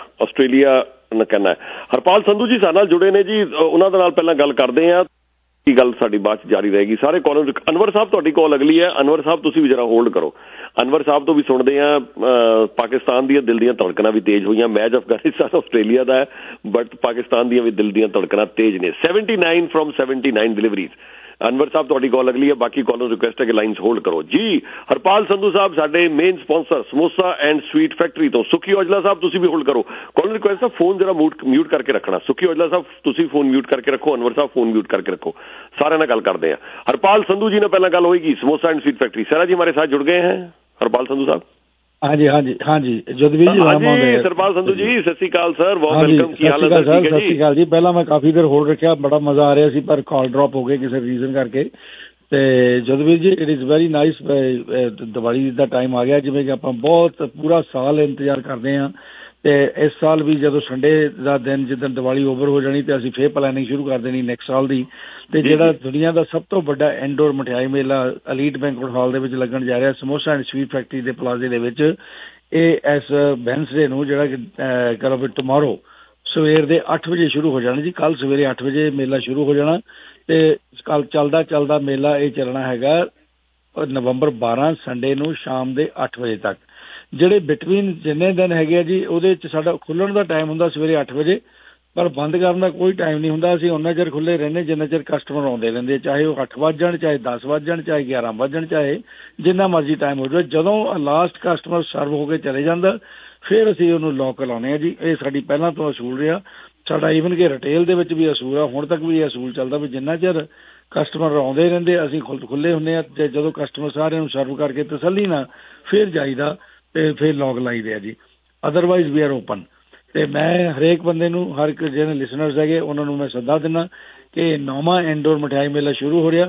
ਕਹਿੰਦਾ। ਹਰਪਾਲ ਸੰਧੂ ਜੀ ਸਾਡੇ ਨਾਲ ਜੁੜੇ ਨੇ ਜੀ, ਉਹਨਾਂ ਦੇ ਨਾਲ ਪਹਿਲਾਂ ਗੱਲ ਕਰਦੇ ਆ, ਕੀ ਗੱਲ ਸਾਡੀ ਬਾਤ ਜਾਰੀ ਰਹੇਗੀ। ਸਾਰੇ ਕਾਲਰ, ਅਨਵਰ ਸਾਹਿਬ ਤੁਹਾਡੀ ਕਾਲ ਅਗਲੀ ਹੈ। ਅਨਵਰ ਸਾਹਿਬ ਤੁਸੀਂ ਵੀ ਜਰਾ ਹੋਲਡ ਕਰੋ। ਅਨਵਰ ਸਾਹਿਬ ਤੋਂ ਵੀ ਸੁਣਦੇ ਆ, ਪਾਕਿਸਤਾਨ ਦੀਆਂ ਦਿਲ ਦੀਆਂ ਧੜਕਣਾਂ ਵੀ ਤੇਜ਼ ਹੋਈਆਂ। ਮੈਚ ਅਫਗਾਨਿਸਤਾਨ ਆਸਟ੍ਰੇਲੀਆ ਦਾ ਹੈ, ਬਟ ਪਾਕਿਸਤਾਨ ਦੀਆਂ ਵੀ ਦਿਲ ਦੀਆਂ ਧੜਕਣਾਂ ਤੇਜ਼ ਨੇ। 79 from 79 ਡਿਲੀਵਰੀਜ਼। ਅਨਵਰ ਸਾਹਿਬ ਤੁਹਾਡੀ ਕਾਲ ਅਗਲੀ ਹੈ, ਬਾਕੀ ਕਾਲਰ ਰਿਕੁਐਸਟ ਹੈ ਕਿ ਲਾਈਨਸ ਹੋਲਡ ਕਰੋ ਜੀ। ਹਰਪਾਲ ਸੰਧੂ ਸਾਹਿਬ ਸਾਡੇ main sponsor Samosa and Sweet Factory ਤੋਂ। ਸੁਖੀ ਔਜਲਾ ਸਾਹਿਬ ਤੁਸੀਂ ਵੀ ਹੋਲਡ ਕਰੋ। ਕਾਲਰ ਰਿਕੁਐਸਟ ਹੈ ਫੋਨ ਜਰਾ ਮਿਊਟ ਕਰਕੇ ਰੱਖਣਾ। ਸੁਖੀ ਔਜਲਾ ਸਾਹਿਬ ਤੁਸੀਂ ਫੋਨ ਮਿਊਟ ਕਰਕੇ ਰੱਖੋ, ਅਨਵਰ ਸਾਹਿਬ ਫੋਨ ਮਿਊਟ ਕਰਕੇ ਰੱਖੋ। ਸਾਰਿਆਂ ਨਾਲ ਗੱਲ ਕਰਦੇ ਆ। ਹਰਪਾਲ ਸੰਧੂ ਜੀ ਨਾਲ ਪਹਿਲਾਂ ਗੱਲ ਹੋਏਗੀ, ਸਮੋਸਾ ਐਂਡ ਸਵੀਟ फैक्ट्री। सरा जी हमारे साथ जुड़ गए हैं, हरपाल संधू साहब। हाँ जी हाँ जी हाँ जी जदवीर जी, सरपाल संधू जी सत श्री अकाल सर, बहुत वेलकम। की हाल है सर? सत श्री अकाल जी। पहला मैं काफी देर होल्ड रखा, बड़ा मजा आ रहा सी, पर कॉल ड्रॉप हो गए किसी रीजन करके। ਤੇ Jadveer ji it is very nice, Diwali ਦਾ ਟਾਈਮ ਆ ਗਿਆ, ਜਿਵੇਂ ਕਿ ਆਪਾਂ ਬਹੁਤ ਪੂਰਾ ਸਾਲ ਇੰਤਜ਼ਾਰ ਕਰਦੇ ਹਾਂ। ਤੇ ਇਸ ਸਾਲ ਵੀ ਜਦੋਂ ਸੰਡੇ ਦਾ ਦਿਨ ਜਿੱਦਣ ਦੀਵਾਲੀ ਓਵਰ ਹੋ ਜਾਣੀ ਤੇ ਅਸੀਂ ਫੇਰ ਪਲੈਨਿੰਗ ਸ਼ੁਰੂ ਕਰ ਦੇਣੀ ਨੈਕਸਟ ਸਾਲ ਦੀ। ਤੇ ਜਿਹੜਾ ਦੁਨੀਆ ਦਾ ਸਭ ਤੋਂ ਵੱਡਾ ਇੰਡੋਰ ਮਠਿਆਈ ਮੇਲਾ ਅਲੀਟ ਬੈਂਕੁਏਟ ਹਾਲ ਦੇ ਵਿੱਚ ਲੱਗਣ ਜਾ ਰਿਹਾ, ਸਮੋਸਾ ਐਂਡ ਸਵੀਟ ਫੈਕਟਰੀ ਦੇ ਪਲਾਜ਼ੇ ਦੇ ਵਿੱਚ, ਇਹ ਇਸ ਵੈਨਸਡੇ ਨੂੰ ਜਿਹੜਾ ਕਿ ਕਰੋ ਵੀ ਟੁਮਾਰੋ ਸਵੇਰ ਦੇ 8 ਵਜੇ ਸ਼ੁਰੂ ਹੋ ਜਾਣਾ ਜੀ। ਕੱਲ ਸਵੇਰੇ 8 ਵਜੇ ਮੇਲਾ ਸ਼ੁਰੂ ਹੋ ਜਾਣਾ ਤੇ ਕੱਲ ਚੱਲਦਾ ਮੇਲਾ ਇਹ ਚੱਲਣਾ ਹੈਗਾ ਨਵੰਬਰ 12 ਸੰਡੇ ਨੂੰ ਸ਼ਾਮ ਦੇ 8 ਵਜੇ ਤੱਕ। ਜਿਹੜੇ ਬਿਟਵੀਨ ਜਿੰਨੇ ਦਿਨ ਹੈਗੇ ਆ ਜੀ, ਉਹਦੇ 'ਚ ਸਾਡਾ ਖੁੱਲ੍ਹਣ ਦਾ ਟਾਈਮ ਹੁੰਦਾ ਸਵੇਰੇ 8 ਵਜੇ, ਪਰ ਬੰਦ ਕਰਨ ਦਾ ਕੋਈ ਟਾਈਮ ਨਹੀਂ ਹੁੰਦਾ। ਅਸੀਂ ਉਹਨਾਂ ਚਿਰ ਖੁੱਲ੍ਹੇ ਰਹਿੰਦੇ ਜਿੰਨਾ ਚਿਰ ਕਸਟਮਰ ਆਉਂਦੇ ਰਹਿੰਦੇ, ਚਾਹੇ ਉਹ 8 ਵੱਜ ਜਾਣ, ਚਾਹੇ 10 ਵੱਜ ਜਾਣ, ਚਾਹੇ 11 ਵੱਜ ਜਾਣ, ਚਾਹੇ ਜਿੰਨਾ ਮਰਜ਼ੀ ਟਾਈਮ ਹੋ ਜਾਵੇ। ਜਦੋਂ ਲਾਸਟ ਕਸਟਮਰ ਸਰਵ ਹੋ ਕੇ ਚਲੇ ਜਾਂਦਾ ਫਿਰ ਅਸੀਂ ਉਹਨੂੰ ਲੌਕ ਲਾਉਂਦੇ ਹਾਂ ਜੀ। ਇਹ ਸਾਡੀ ਪਹਿਲਾਂ ਤੋਂ ਅਸੂਲ ਰਿਹਾ ਸਾਡਾ, ਈਵਨ ਕਿ ਰਿਟੇਲ ਦੇ ਵਿੱਚ ਵੀ ਅਸੂਲ ਆ, ਹੁਣ ਤੱਕ ਵੀ ਇਹ ਅਸੂਲ ਚੱਲਦਾ ਵੀ ਜਿੰਨਾ ਚਿਰ ਕਸਟਮਰ ਆਉਂਦੇ ਰਹਿੰਦੇ ਅਸੀਂ ਖੁੱਲ੍ਹੇ ਹੁੰਦੇ ਹਾਂ। ਤੇ ਜਦੋਂ ਕਸਟਮਰ ਸਾਰਿਆਂ ਨੂੰ ਸਰਵ ਕਰਕੇ ਤਸੱਲੀ ਨਾਲ ਫਿਰ ਜਾਈਦਾ ਤੇ ਫਿਰ ਲੌਕ ਲਾਈਦੇ ਆ ਜੀ, ਅਦਰਵਾਈਜ਼ ਵੀ ਆਰ ਓਪਨ। ਤੇ ਮੈਂ ਹਰੇਕ ਬੰਦੇ ਨੂੰ, ਹਰ ਇੱਕ ਜਿਹੜੇ ਲਿਸਨਰਸ ਹੈਗੇ ਉਹਨਾਂ ਨੂੰ ਮੈਂ ਸੱਦਾ ਦਿੰਦਾ ਕਿ 9ਵਾਂ ਇੰਡੋਰ ਮਠਿਆਈ ਮੇਲਾ ਸ਼ੁਰੂ ਹੋ ਰਿਹਾ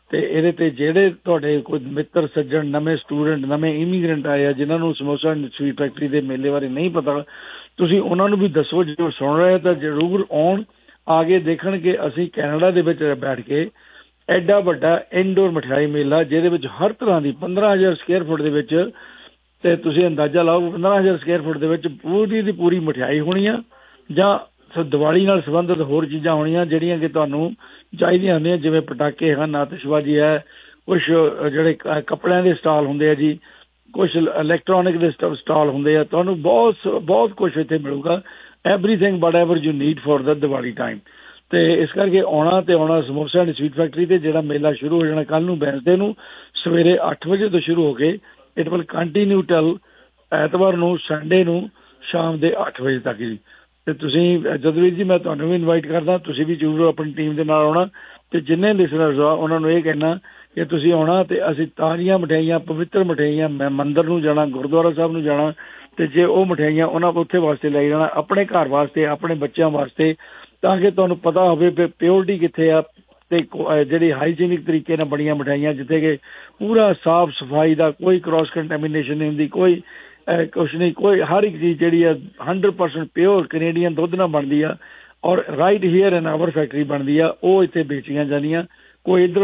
ਤੇ ਇਹਦੇ ਤੇ ਜਿਹੜੇ ਤੁਹਾਡੇ ਕੋਈ ਮਿੱਤਰ ਸੱਜਣ ਨਵੇਂ ਸਟੂਡੈਂਟ ਨਵੇਂ ਇਮੀਗ੍ਰੈਂਟ ਆਏ ਆ ਜਿਨ੍ਹਾਂ ਨੂੰ ਸਮੋਸਾ ਐਂਡ ਸਵੀਟ ਫੈਕਟਰੀ ਦੇ ਮੇਲੇ ਬਾਰੇ ਨਹੀਂ ਪਤਾ, ਤੁਸੀਂ ਉਹਨਾਂ ਨੂੰ ਵੀ ਦੱਸੋ। ਜੇ ਸੁਣ ਰਹੇ ਤਾਂ ਜ਼ਰੂਰ ਆਉਣ, ਆ ਕੇ ਦੇਖਣ ਕਿ ਅਸੀਂ ਕੈਨੇਡਾ ਦੇ ਵਿੱਚ ਬੈਠ ਕੇ ਐਡਾ ਵੱਡਾ ਇਨਡੋਰ ਮਠਿਆਈ ਮੇਲਾ ਜਿਹਦੇ ਵਿੱਚ ਹਰ ਤਰ੍ਹਾਂ ਦੀ 15,000 ਸਕੁਅਰ ਫੁੱਟ ਦੇ ਵਿੱਚ, ਤੇ ਤੁਸੀਂ ਅੰਦਾਜ਼ਾ ਲਾਓ 15,000 ਸਕੁਅਰ ਫੁੱਟ ਦੇ ਵਿੱਚ ਪੂਰੀ ਦੀ ਪੂਰੀ ਮਠਿਆਈ ਹੋਣੀ ਆ ਜਾਂ ਦੀਵਾਲੀ ਨਾਲ ਸੰਬੰਧਿਤ ਹੋਰ ਚੀਜ਼ਾਂ ਹੋਣੀਆਂ ਜਿਹੜੀਆਂ ਕਿ ਤੁਹਾਨੂੰ ਚਾਹੀਦੀਆਂ ਹੁੰਦੀਆਂ, ਜਿਵੇਂ ਪਟਾਕੇ ਹਨ, ਆਤਿਸ਼ਬਾਜ਼ੀ ਹੈ, ਕੁਛ ਜਿਹੜੇ ਕੱਪੜਿਆਂ ਦੇ ਸਟਾਲ ਹੁੰਦੇ ਆ ਜੀ, ਕੁਛ ਇਲੈਕਟ੍ਰੋਨਿਕ ਦੇ ਸਟਾਲ ਹੁੰਦੇ ਆ, ਤੁਹਾਨੂੰ ਬਹੁਤ ਕੁਛ ਇੱਥੇ ਮਿਲੂਗਾ। Everything whatever you need for the Diwali time. ਤੇ ਇਸ ਕਰਕੇ ਆਉਣਾ ਸਮੋਸਾ ਐਂਡ ਸਵੀਟ ਫੈਕਟਰੀ ਤੇ ਜਿਹੜਾ ਮੇਲਾ ਸ਼ੁਰੂ ਹੋ ਜਾਣਾ ਕੱਲ ਨੂੰ ਵੈਨਸਡੇ ਨੂੰ ਸਵੇਰੇ 8 ਵਜੇ ਤੋਂ ਸ਼ੁਰੂ ਹੋ ਕੇ ਇਟ ਵਿਲ ਕੰਟੀਨਿਊ ਟਿਲ ਐਤਵਾਰ ਨੂੰ ਸੰਡੇ ਨੂੰ ਸ਼ਾਮ ਦੇ 8 ਵਜੇ ਤੱਕ ਜੀ। ਤੇ ਤੁਸੀਂ ਜਦਵੀਰ ਜੀ ਮੈਂ ਤੁਹਾਨੂੰ ਵੀ ਇਨਵਾਈਟ ਕਰਦਾ, ਤੁਸੀਂ ਵੀ ਜ਼ਰੂਰ ਆਪਣੀ ਟੀਮ ਦੇ ਨਾਲ ਆਉਣਾ, ਤੇ ਜਿੰਨੇ ਲਿਸਨਰਸ ਆ ਉਹਨਾਂ ਨੂੰ ਇਹ ਕਹਿਣਾ ਕਿ ਤੁਸੀਂ ਆਉਣਾ ਤੇ ਅਸੀਂ ਤਾਜ਼ੀਆਂ ਮਠਿਆਈਆਂ, ਪਵਿੱਤਰ ਮਠਿਆਈਆਂ, ਮੈਂ ਮੰਦਿਰ ਨੂੰ ਜਾਣਾ, ਗੁਰਦੁਆਰਾ ਸਾਹਿਬ ਨੂੰ ਜਾਣਾ, ਤੇ ਜੇ ਉਹ ਮਠਿਆਈਆਂ ਉਹਨਾਂ ਉੱਥੇ ਵਾਸਤੇ ਲੈ ਜਾਣਾ, ਆਪਣੇ ਘਰ ਵਾਸਤੇ, ਆਪਣੇ ਬੱਚਿਆਂ ਵਾਸਤੇ, ਤਾਂ ਕਿ ਤੁਹਾਨੂੰ ਪਤਾ ਹੋਵੇ ਵੀ ਪਿਓਰਿਟੀ ਕਿੱਥੇ ਆ ਤੇ ਜਿਹੜੀ ਹਾਈਜੀਨਿਕ ਤਰੀਕੇ ਨਾਲ ਬਣੀਆਂ ਮਠਿਆਈਆਂ, ਜਿੱਥੇ ਕਿ ਪੂਰਾ ਸਾਫ ਸਫਾਈ ਦਾ ਕੋਈ ਕ੍ਰਾਸ ਕੰਟੈਮੀਨੇਸ਼ਨ ਨਹੀਂ ਹੁੰਦੀ, ਕੋਈ ਕੁਛ ਨਹੀਂ, ਕੋਈ ਹਰ ਇੱਕ ਚੀਜ਼ ਜਿਹੜੀ ਆ 100% ਪਿਓਰ ਕੈਨੇਡੀਅਨ ਦੁੱਧ ਨਾਲ ਬਣਦੀ ਆ or right here in our factory ਬਣਦੀ ਆ, ਉਹ ਇੱਥੇ ਵੇਚੀਆਂ ਜਾਂਦੀਆਂ। ਕੋਈ ਇੱਧਰ